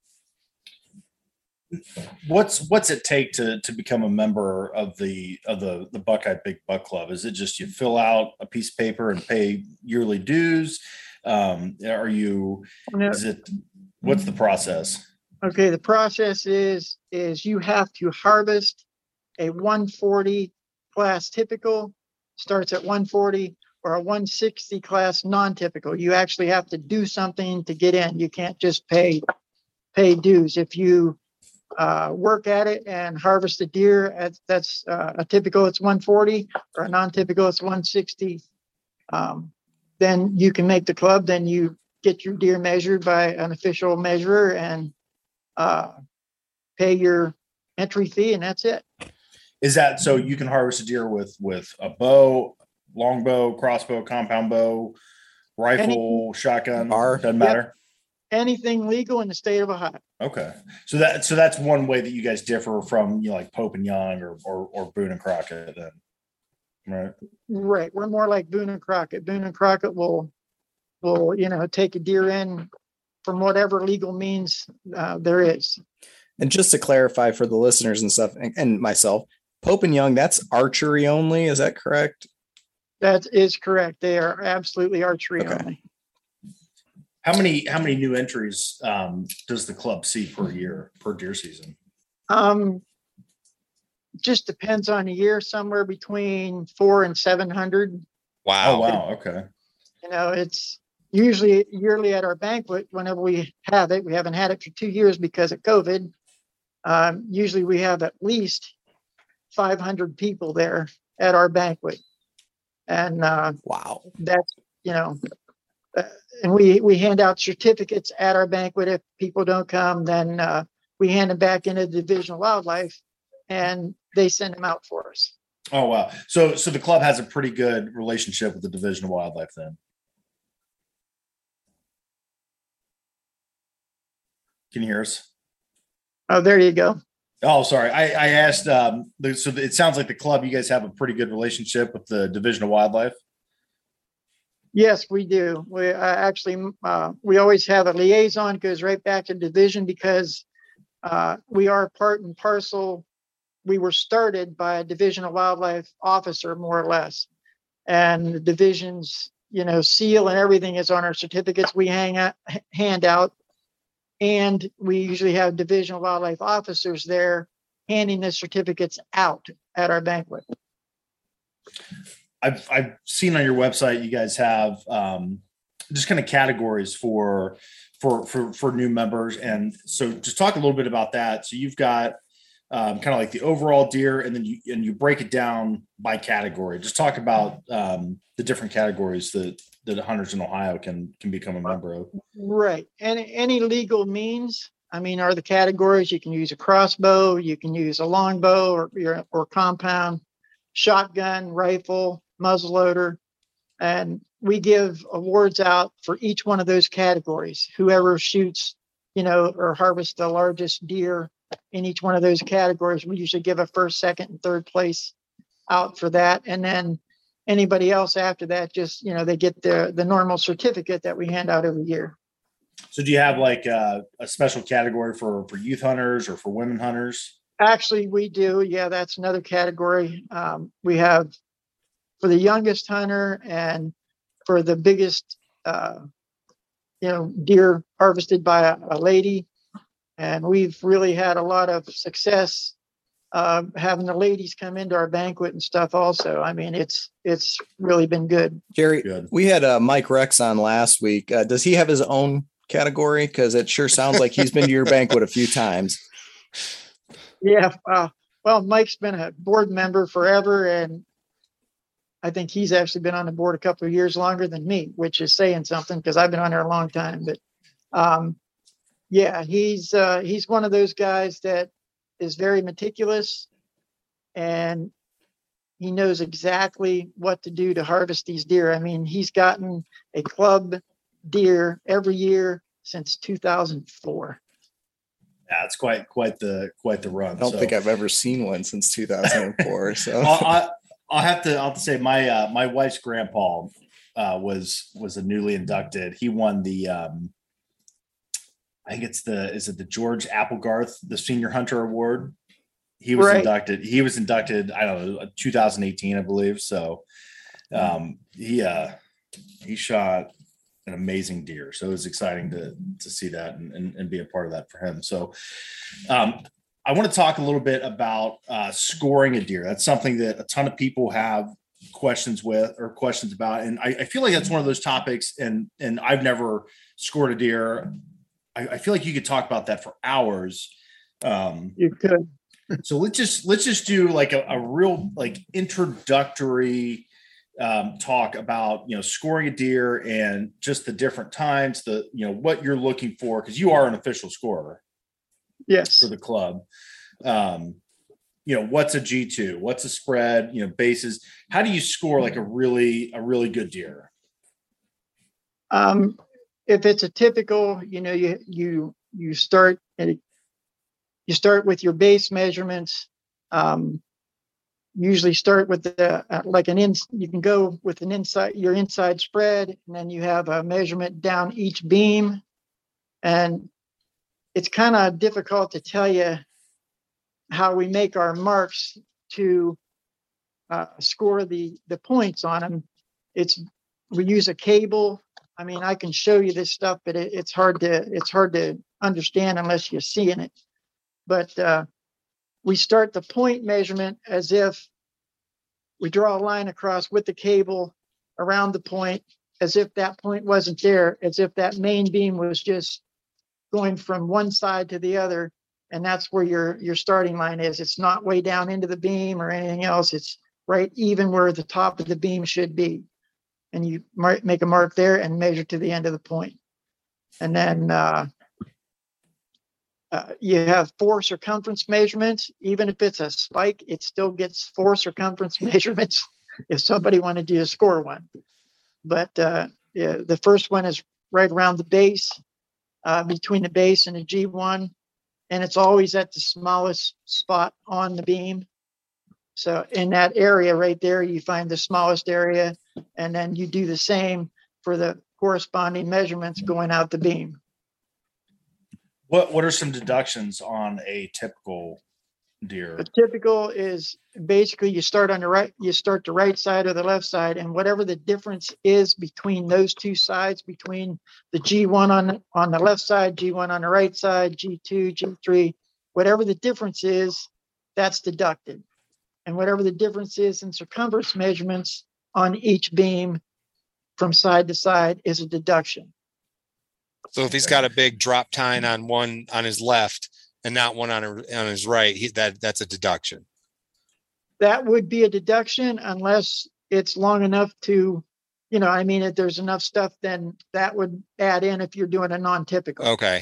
What's what's it take to to become a member of the of the the Buckeye Big Buck Club? Is it just you fill out a piece of paper and pay yearly dues? Um, are you? No. Is it? What's the process? Okay, the process is is you have to harvest a one forty class typical, starts at one forty, or a one sixty class non-typical. You actually have to do something to get in. You can't just pay pay dues. If you uh, work at it and harvest a deer, at, that's uh, a typical, it's one forty, or a non-typical, it's one sixty. Um, then you can make the club. Then you get your deer measured by an official measurer and uh, pay your entry fee, and that's it. Is that so you can harvest a deer with with a bow, longbow, crossbow, compound bow, rifle, Any- shotgun? Bar. Doesn't Yep. matter. Anything legal in the state of Ohio. Okay, so that so that's one way that you guys differ from, you know, like Pope and Young or or, or Boone and Crockett, then, right? Right. We're more like Boone and Crockett. Boone and Crockett will, will, you know, take a deer in from whatever legal means uh, there is. And just to clarify for the listeners and stuff, and, and myself, Pope and Young, that's archery only. Is that correct? That is correct. They are absolutely archery Okay. only. How many how many new entries um, does the club see per year per deer season? Um, just depends on the year, somewhere between four and seven hundred. Wow. Oh wow, okay. You know, it's usually yearly at our banquet whenever we have it. We haven't had it for two years because of COVID. Um, usually we have at least five hundred people there at our banquet. And uh, Wow. that's, you know, uh, and we, we hand out certificates at our banquet. If people don't come, then uh, we hand them back into the Division of Wildlife, and they send them out for us. Oh, wow. So, so the club has a pretty good relationship with the Division of Wildlife then. Can you hear us? Oh, there you go. Oh, sorry. I, I asked, um, so it sounds like the club, you guys have a pretty good relationship with the Division of Wildlife. Yes, we do. We uh, actually, uh, we always have a liaison, goes right back to division because uh, we are part and parcel. We were started by a Division of Wildlife officer, more or less. And the division's, you know, seal and everything is on our certificates we hang out, hand out. And we usually have Division of Wildlife officers there handing the certificates out at our banquet. I've, I've seen on your website, you guys have um, just kind of categories for, for, for, for new members. And so just talk a little bit about that. So you've got um, kind of like the overall deer, and then you, and you break it down by category. Just talk about um, the different categories that, that hunters in Ohio can, can become a member of. Right. And any legal means, I mean, are the categories. You can use a crossbow, you can use a longbow or, or compound, shotgun, rifle, muzzleloader, and we give awards out for each one of those categories. Whoever shoots, you know, or harvests the largest deer in each one of those categories, we usually give a first, second, and third place out for that. And then anybody else after that, just, you know, they get the the normal certificate that we hand out every year. So do you have like a, a special category for, for youth hunters or for women hunters? Actually, we do. Yeah, that's another category. Um, we have for the youngest hunter and for the biggest, uh, you know, deer harvested by a, a lady. And we've really had a lot of success uh, having the ladies come into our banquet and stuff also. I mean, it's it's really been good. Jerry, Good. we had uh, Mike Rex on last week. Uh, does he have his own category? Because it sure sounds like he's been to your banquet a few times. Yeah. Uh, well, Mike's been a board member forever, and I think he's actually been on the board a couple of years longer than me, which is saying something because I've been on there a long time. But um, yeah, he's uh, he's one of those guys that is very meticulous, and he knows exactly what to do to harvest these deer. I mean, he's gotten a club deer every year since two thousand four. Yeah, it's quite quite the quite the run. I don't so. think I've ever seen one since two thousand four. So I'll, I, I'll have to I'll have to say my uh, my wife's grandpa uh, was was a newly inducted. He won the um, I think it's the is it the George Applegarth, the Senior Hunter Award. He was Right. inducted. He was inducted. I don't know, two thousand eighteen, I believe. So um, he uh, he shot an amazing deer. So it was exciting to to see that and, and, and be a part of that for him. So um, I want to talk a little bit about uh, scoring a deer. That's something that a ton of people have questions with or questions about. And I, I feel like that's one of those topics. And, and I've never scored a deer. I, I feel like you could talk about that for hours. Um, You could. so let's just, let's just do like a, a real like introductory um, talk about, you know, scoring a deer and just the different times, the, you know, what you're looking for, because you are an official scorer. Yes. For the club. Um, you know, what's a G two? What's a spread? You know, bases. How do you score like a really, a really good deer? Um, if it's a typical, you know, you you you start you start with your base measurements. Um, usually start with the uh, like an in. You can go with an inside your inside spread, and then you have a measurement down each beam, and it's kind of difficult to tell you how we make our marks to uh, score the the points on them. It's we use a cable. I mean, I can show you this stuff, but it, it's hard to it's hard to understand unless you're seeing it. But uh, we start the point measurement as if we draw a line across with the cable around the point, as if that point wasn't there, as if that main beam was just going from one side to the other, and that's where your your starting line is. It's not way down into the beam or anything else. It's right even where the top of the beam should be, and you mark, make a mark there and measure to the end of the point. And then uh, uh, you have four circumference measurements. Even if it's a spike, it still gets four circumference measurements if somebody wanted to score one. But uh, yeah, the first one is right around the base, uh, between the base and the G one, and it's always at the smallest spot on the beam. So in that area right there, you find the smallest area, and then you do the same for the corresponding measurements going out the beam. What What are some deductions on a typical deer? A typical is basically you start on the right, you start the right side or the left side, and whatever the difference is between those two sides, between the G one on on the left side, G one on the right side, G two, G three, whatever the difference is, that's deducted. And whatever the difference is in circumference measurements on each beam from side to side is a deduction. So if he's got a big drop tine on one on his left and not one on, on his right, he, that that's a deduction. That would be a deduction unless it's long enough to, you know, I mean, if there's enough stuff, then that would add in if you're doing a non-typical. Okay.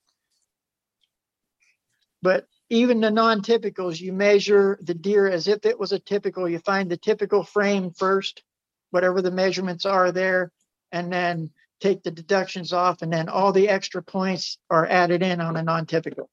But even the non-typicals, you measure the deer as if it was a typical. You find the typical frame first, whatever the measurements are there, and then take the deductions off, and then all the extra points are added in on a non-typical.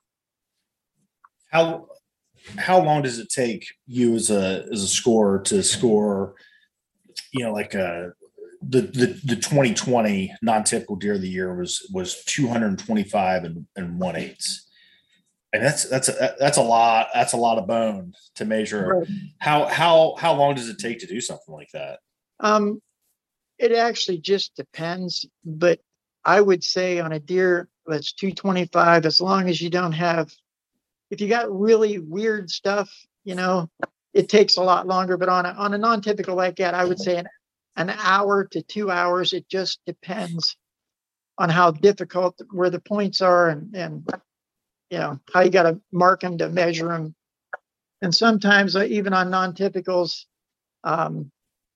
How how long does it take you as a as a scorer to score, you know, like a the the, the twenty twenty non-typical deer of the year was was two hundred twenty-five and, and one eighth. And that's that's a that's a lot that's a lot of bone to measure. Right. How how how long does it take to do something like that? Um, it actually just depends, but I would say on a deer that's two twenty-five, as long as you don't have, if you got really weird stuff, you know, it takes a lot longer. But on a on a non-typical like that, I would say an an hour to two hours. It just depends on how difficult where the points are, and and you know, how you got to mark them to measure them. And sometimes uh, even on non-typicals, um,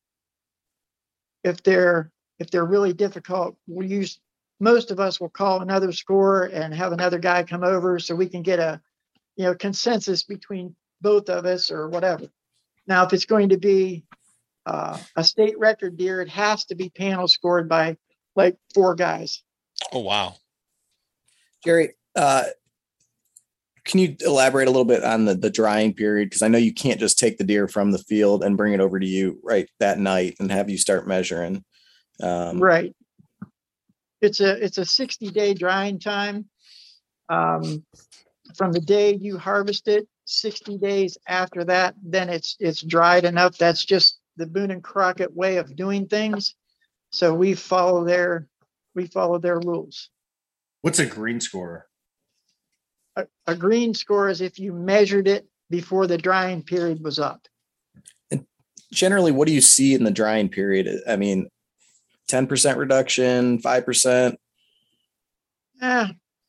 if they're, if they're really difficult, we use, most of us will call another scorer and have another guy come over so we can get a, you know, consensus between both of us or whatever. Now, if it's going to be uh, a state record deer, it has to be panel scored by like four guys. Oh, wow. Jerry, uh, can you elaborate a little bit on the, the drying period? Because I know you can't just take the deer from the field and bring it over to you right that night and have you start measuring. Um, right. It's a it's a sixty day drying time. Um, from the day you harvest it, sixty days after that, then it's it's dried enough. That's just the Boone and Crockett way of doing things. So we follow their we follow their rules. What's a green score? A, a green score is if you measured it before the drying period was up. And generally, what do you see in the drying period? I mean, ten percent reduction, five percent? Eh,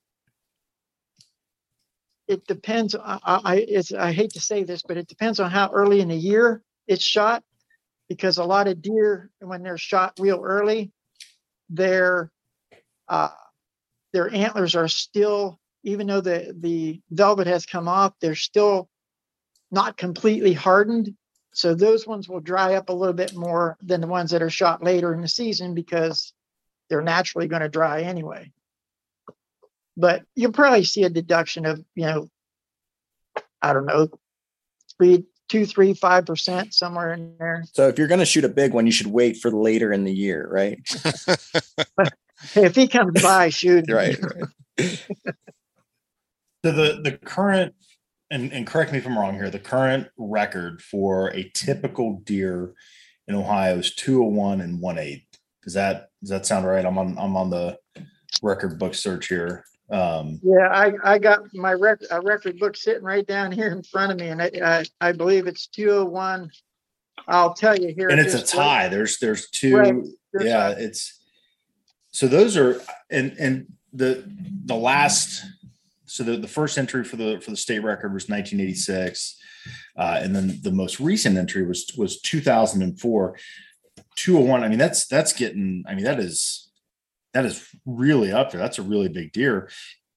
it depends. I, I, it's, I hate to say this, but it depends on how early in the year it's shot, because a lot of deer, when they're shot real early, their, uh, their antlers are still, even though the, the velvet has come off, they're still not completely hardened. So those ones will dry up a little bit more than the ones that are shot later in the season, because they're naturally going to dry anyway. But you'll probably see a deduction of, you know, I don't know, three, two, three, five percent, somewhere in there. So if you're going to shoot a big one, you should wait for later in the year, right? Hey, if he comes by, shoot. Right. right. So the, the current, and, and correct me if I'm wrong here, the current record for a typical deer in Ohio is two oh one and one eighth. Does that, does that sound right? I'm on, I'm on the record book search here. Um, yeah, I, I got my record, a record book sitting right down here in front of me, and I, I, I believe it's two oh one. I'll tell you here. And it's a tie. Right. There's, there's two. Right. There's yeah. a, it's, so those are, and, and the, the last, So the, the first entry for the for the state record was nineteen eighty-six, uh, and then the most recent entry was was two thousand four, two oh one. I mean, that's that's getting. I mean, that is that is really up there. That's a really big deer.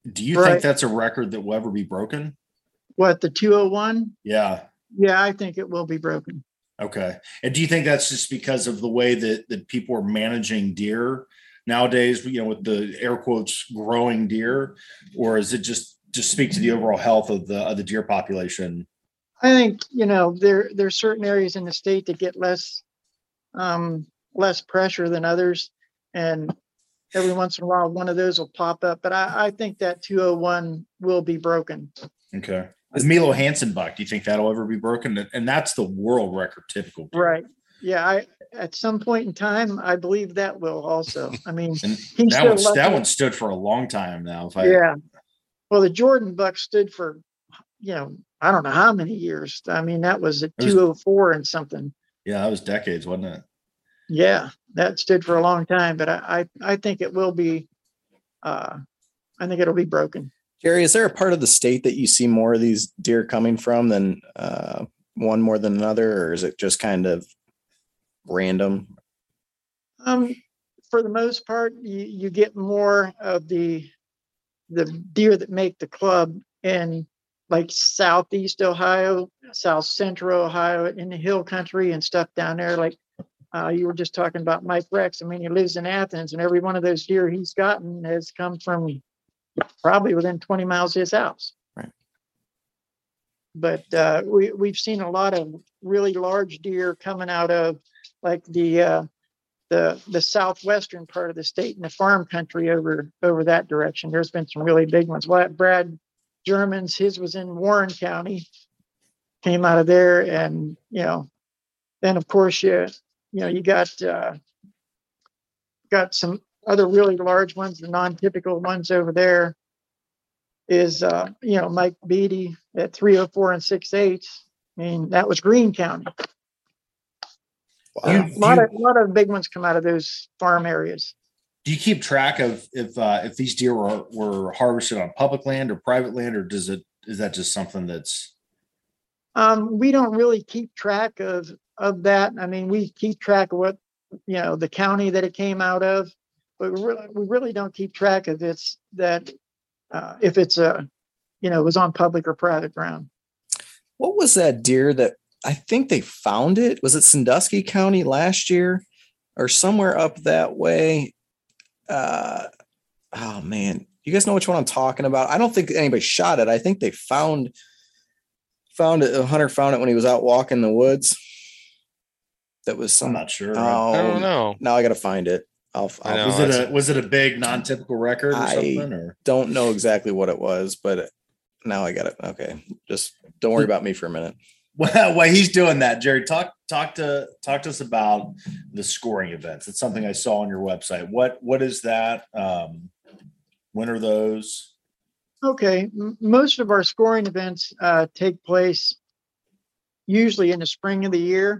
Do you Right. think that's a record that will ever be broken? What, the two oh one? Yeah. Yeah, I think it will be broken. Okay. And do you think that's just because of the way that, that people are managing deer nowadays, you know, with the air quotes growing deer, or is it just just speak to the overall health of the of the deer population? I think, you know, there there's certain areas in the state that get less um, less pressure than others, and every once in a while one of those will pop up. But I, I think that two oh one will be broken. Okay. The Milo Hansen buck, do you think that'll ever be broken? And that's the world record typical deer. Right. Yeah. I at some point in time, I believe that will also. I mean, And he's that still one, that lucky- one stood for a long time now. If I, Yeah. Well, the Jordan buck stood for, you know, I don't know how many years. I mean, that was at It was- two oh four and something. yeah, that was decades, wasn't it? Yeah, that stood for a long time, but I, I, I think it will be, uh, I think it'll be broken. Jerry, is there a part of the state that you see more of these deer coming from than uh, one more than another, or is it just kind of random? Um, for the most part, you, you get more of the, the deer that make the club in like Southeast Ohio, South Central Ohio, in the hill country and stuff down there. Like uh, you were just talking about Mike Rex. I mean, he lives in Athens, and every one of those deer he's gotten has come from probably within twenty miles of his house. Right. But uh, we, we've seen a lot of really large deer coming out of like the, uh, the, the southwestern part of the state and the farm country over, over that direction. There's been some really big ones. Well, Brad German's, his was in Warren County, came out of there. And, you know, then of course, you, you know, you got, uh, got some other really large ones, the non-typical ones over there is, uh, you know, Mike Beatty at three oh four and six eighths. I mean, that was Greene County. Do you- A lot of, a lot of big ones come out of those farm areas. Do you keep track of if uh, if these deer were, were harvested on public land or private land, or does it is that just something that's Um, we don't really keep track of, of that. I mean, we keep track of what, you know, the county that it came out of, but we really, we really don't keep track of it's that, uh, if it's a, you know, it was on public or private ground. What was that deer that I think they found it? Was it Sandusky County last year or somewhere up that way? Uh, oh man, you guys know which one I'm talking about? I don't think anybody shot it. I think they found found it. A hunter found it when he was out walking the woods. That was some. I'm not sure. Oh, I don't know. Now I got to find it. I'll, I I'll know. was it a was it a big non-typical record or I- something? Or don't know exactly what it was, but now I got it. Okay, just don't worry about me for a minute. well, while he's doing that, Jerry, talk talk to talk to us about the scoring events. It's something I saw on your website. What what is that? Um, when are those? Okay, m- most of our scoring events uh, take place usually in the spring of the year,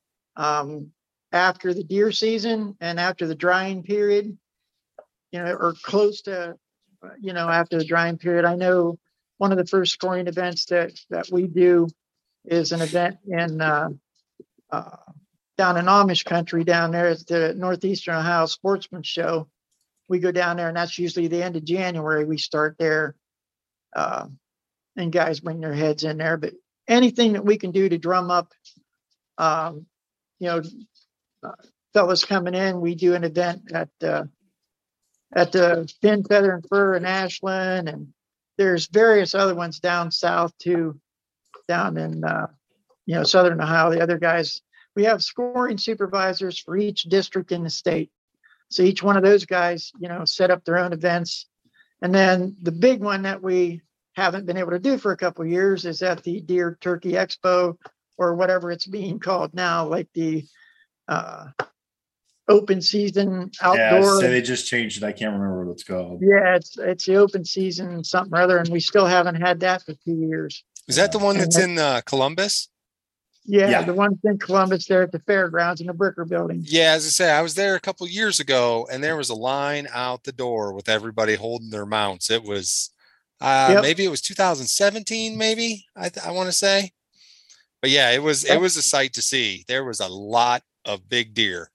um, after the deer season and after the drying period, you know, or close to, uh, you know, after the drying period. I know one of the first scoring events that that we do is an event in uh, uh, down in Amish country down there at the Northeastern Ohio Sportsman Show. We go down there, and that's usually the end of January. We start there. Uh, and guys bring their heads in there, but anything that we can do to drum up, um, you know, uh, fellas coming in, we do an event at, uh, at the Fin, Feather and Fur in Ashland. And there's various other ones down south too, down in, uh, you know, Southern Ohio. The other guys, we have scoring supervisors for each district in the state. So each one of those guys, you know, set up their own events. And then the big one that we haven't been able to do for a couple of years is at the Deer Turkey Expo, or whatever it's being called now, like the uh, open season Yeah, outdoor. so they just changed it. I can't remember what it's called. Yeah, it's it's the open season something or other, and we still haven't had that for two years. Is that the one that's in uh, Columbus? Yeah, Yeah. the ones in Columbus there at the fairgrounds in the Bricker Building. Yeah, as I say, I was there a couple years ago, and there was a line out the door with everybody holding their mounts. It was uh, Yep. maybe it was two thousand seventeen, maybe I, I want to say. But yeah, it was Yep. it was a sight to see. There was a lot of big deer.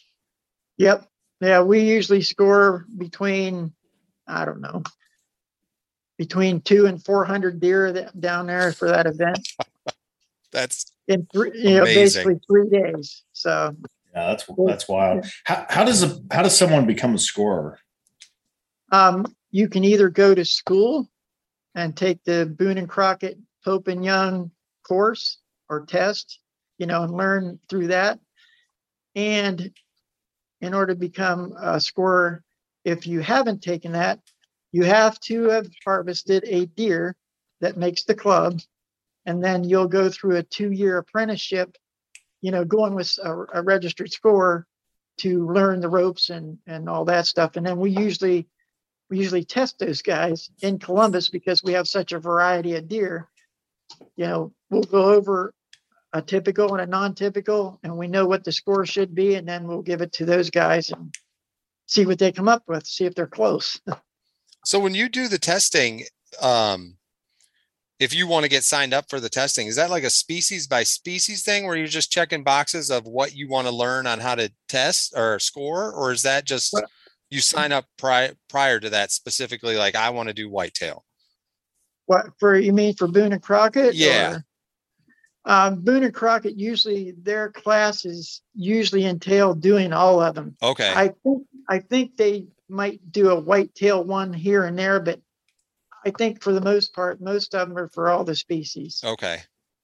Yep. Yeah, we usually score between, I don't know, between two and four hundred deer that, down there for that event. That's in three, you know, amazing. basically three days. So yeah, that's that's wild. How how does a how does someone become a scorer? Um, you can either go to school and take the Boone and Crockett Pope and Young course or test, you know, and learn through that. And in order to become a scorer, if you haven't taken that, you have to have harvested a deer that makes the club. And then you'll go through a two-year apprenticeship, you know, going with a, a registered scorer to learn the ropes and, and all that stuff. And then we usually we usually test those guys in Columbus because we have such a variety of deer. You know, we'll go over a typical and a non-typical, and we know what the score should be, and then we'll give it to those guys and see what they come up with, see if they're close. So when you do the testing, um, if you want to get signed up for the testing, is that like a species by species thing where you're just checking boxes of what you want to learn on how to test or score? Or is that just you sign up prior prior to that specifically? Like, I want to do whitetail. What for? You mean for Boone and Crockett? Yeah. Or, um, Boone and Crockett, usually their classes usually entail doing all of them. Okay. I think, I think they might do a whitetail one here and there, but I think for the most part, most of them are for all the species. Okay.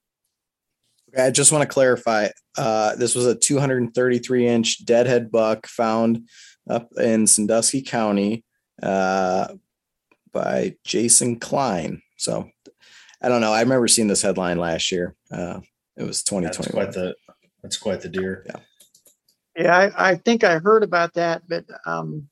Okay, I just want to clarify. Uh, this was a two hundred thirty-three inch deadhead buck found up in Sandusky County uh, by Jason Klein. So I don't know. I remember seeing this headline last year. Uh, it was twenty twenty-one. That's quite the, that's quite the deer. Yeah. Yeah, I, I think I heard about that, but um,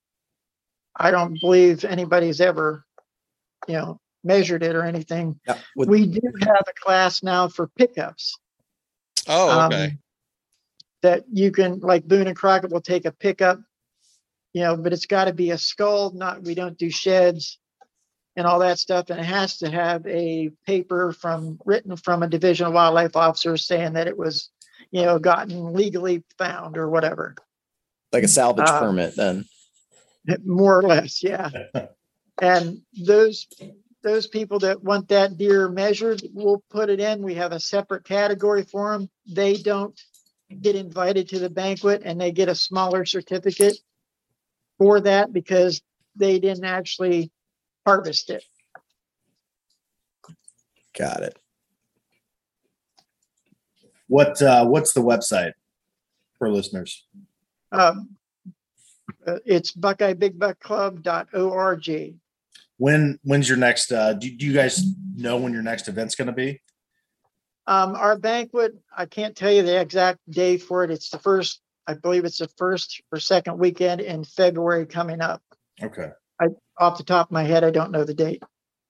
I don't believe anybody's ever, you know, measured it or anything. Yeah, with- we do have a class now for pickups. Oh, okay. Um, that you can, like Boone and Crockett will take a pickup, you know, but it's got to be a skull. Not, we don't do sheds and all that stuff. And it has to have a paper from written from a Division of Wildlife officer saying that it was, you know, gotten legally found or whatever. Like a salvage Uh, permit then. More or less. Yeah. And those, those people that want that deer measured, we'll put it in. We have a separate category for them. They don't get invited to the banquet, and they get a smaller certificate for that because they didn't actually harvest it. Got it. What uh, what's the website for listeners? Um, uh, it's buckeye big buck club dot org. When when's your next? Uh, do, do you guys know when your next event's going to be? Um, our banquet, I can't tell you the exact day for it. It's the first, I believe it's the first or second weekend in February coming up. Okay. I, off the top of my head, I don't know the date.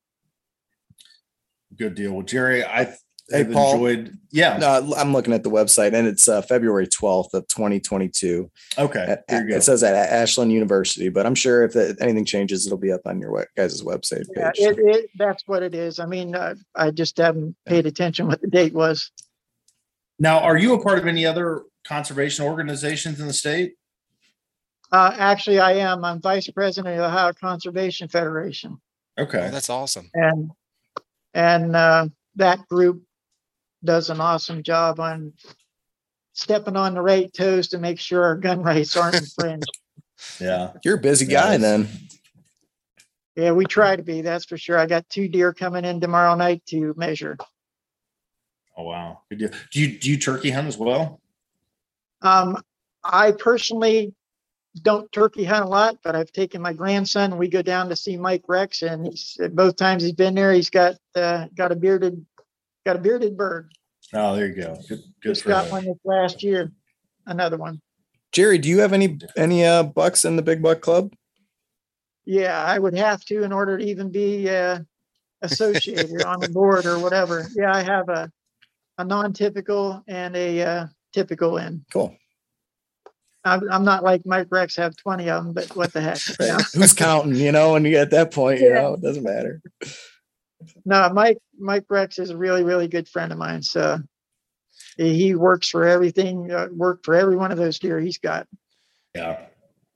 Good deal. Well, Jerry, I Hey, I've Paul. enjoyed. Yeah. No, I'm looking at the website, and it's uh, February twelfth of twenty twenty-two. Okay. At- There you go. It says at Ashland University, but I'm sure if it, anything changes, it'll be up on your we- guys' website Yeah, page. it, it, that's what it is. I mean, uh, I just haven't paid attention what the date was. Now, are you a part of any other conservation organizations in the state? Uh, actually, I am. I'm vice president of the Ohio Conservation Federation, Okay. Oh, that's awesome. and and uh, that group does an awesome job on stepping on the right toes to make sure our gun rights aren't infringed. Yeah. You're a busy guy Yes. then. Yeah, we try to be. That's for sure. I got two deer coming in tomorrow night to measure. Oh wow. Good deal. Do you do you turkey hunt as well? Um, I personally don't turkey hunt a lot, but I've taken my grandson and we go down to see Mike Rex, and he's both times he's been there, he's got uh, got a bearded got a bearded bird. Oh, there you go. Good. Good Just for got him. one this last year, another one. Jerry, do you have any any uh, bucks in the Big Buck Club? Yeah, I would have to in order to even be uh, associated on the board or whatever. Yeah, I have a a non-typical and a uh, typical in. Cool. I'm, I'm not like Mike Rex, have twenty of them, but what the heck? you know? Who's counting? You know, when you get at that point, you Yeah. know, it doesn't matter. No, Mike Mike Rex is a really, really good friend of mine. So he he works for everything, uh, worked for every one of those deer he's got. Yeah.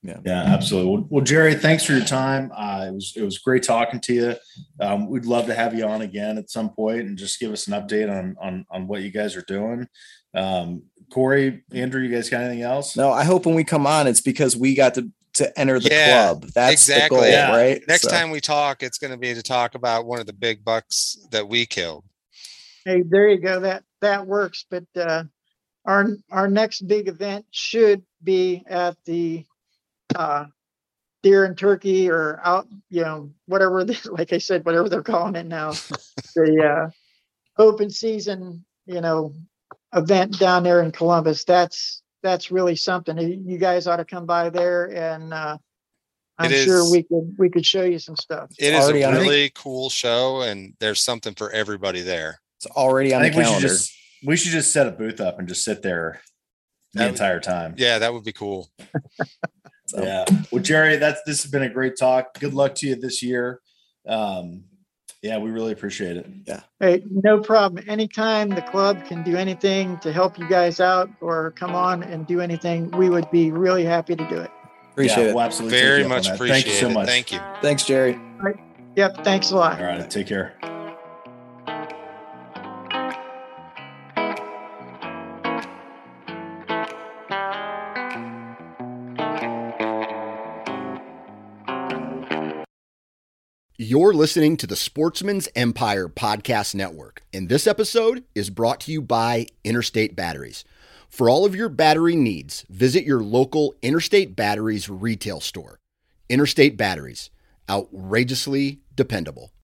Yeah. Yeah, absolutely. Well, Jerry, thanks for your time. Uh, it was, it was great talking to you. Um, we'd love to have you on again at some point and just give us an update on, on, on what you guys are doing. Um, Corey, Andrew, you guys got anything else? No, I hope when we come on, it's because we got to, to enter the Yeah, club. That's exactly. the goal, Yeah. right? Next So- time we talk, it's going to be to talk about one of the big bucks that we killed. Hey, there you go. That, that works. But, uh, our, our next big event should be at the, uh, deer and turkey or out, you know, whatever, they- like I said, whatever they're calling it now, the, uh, open season, you know, event down there in Columbus. That's, that's really something. You you guys ought to come by there and, uh, I'm It sure is- we could, we could show you some stuff. It is already a on- really cool show, and there's something for everybody there. It's already on I the think we should calendar. just, we should just set a booth up and just sit there the That would- entire time. Yeah, that would be cool. So, Yeah. Well, Jerry, that's, this has been a great talk. Good luck to you this year. Um, yeah, we really appreciate it. Hey, no problem. Anytime the club can do anything to help you guys out or come on and do anything, we would be really happy to do it. appreciate yeah, it. We'll absolutely take Very you up on much that. appreciate Thank you so it. much. Thank you. Thanks, Jerry. Yep. Thanks a lot. All right. Take care. You're listening to the Sportsman's Empire Podcast Network, and this episode is brought to you by Interstate Batteries. For all of your battery needs, visit your local Interstate Batteries retail store. Interstate Batteries, outrageously dependable.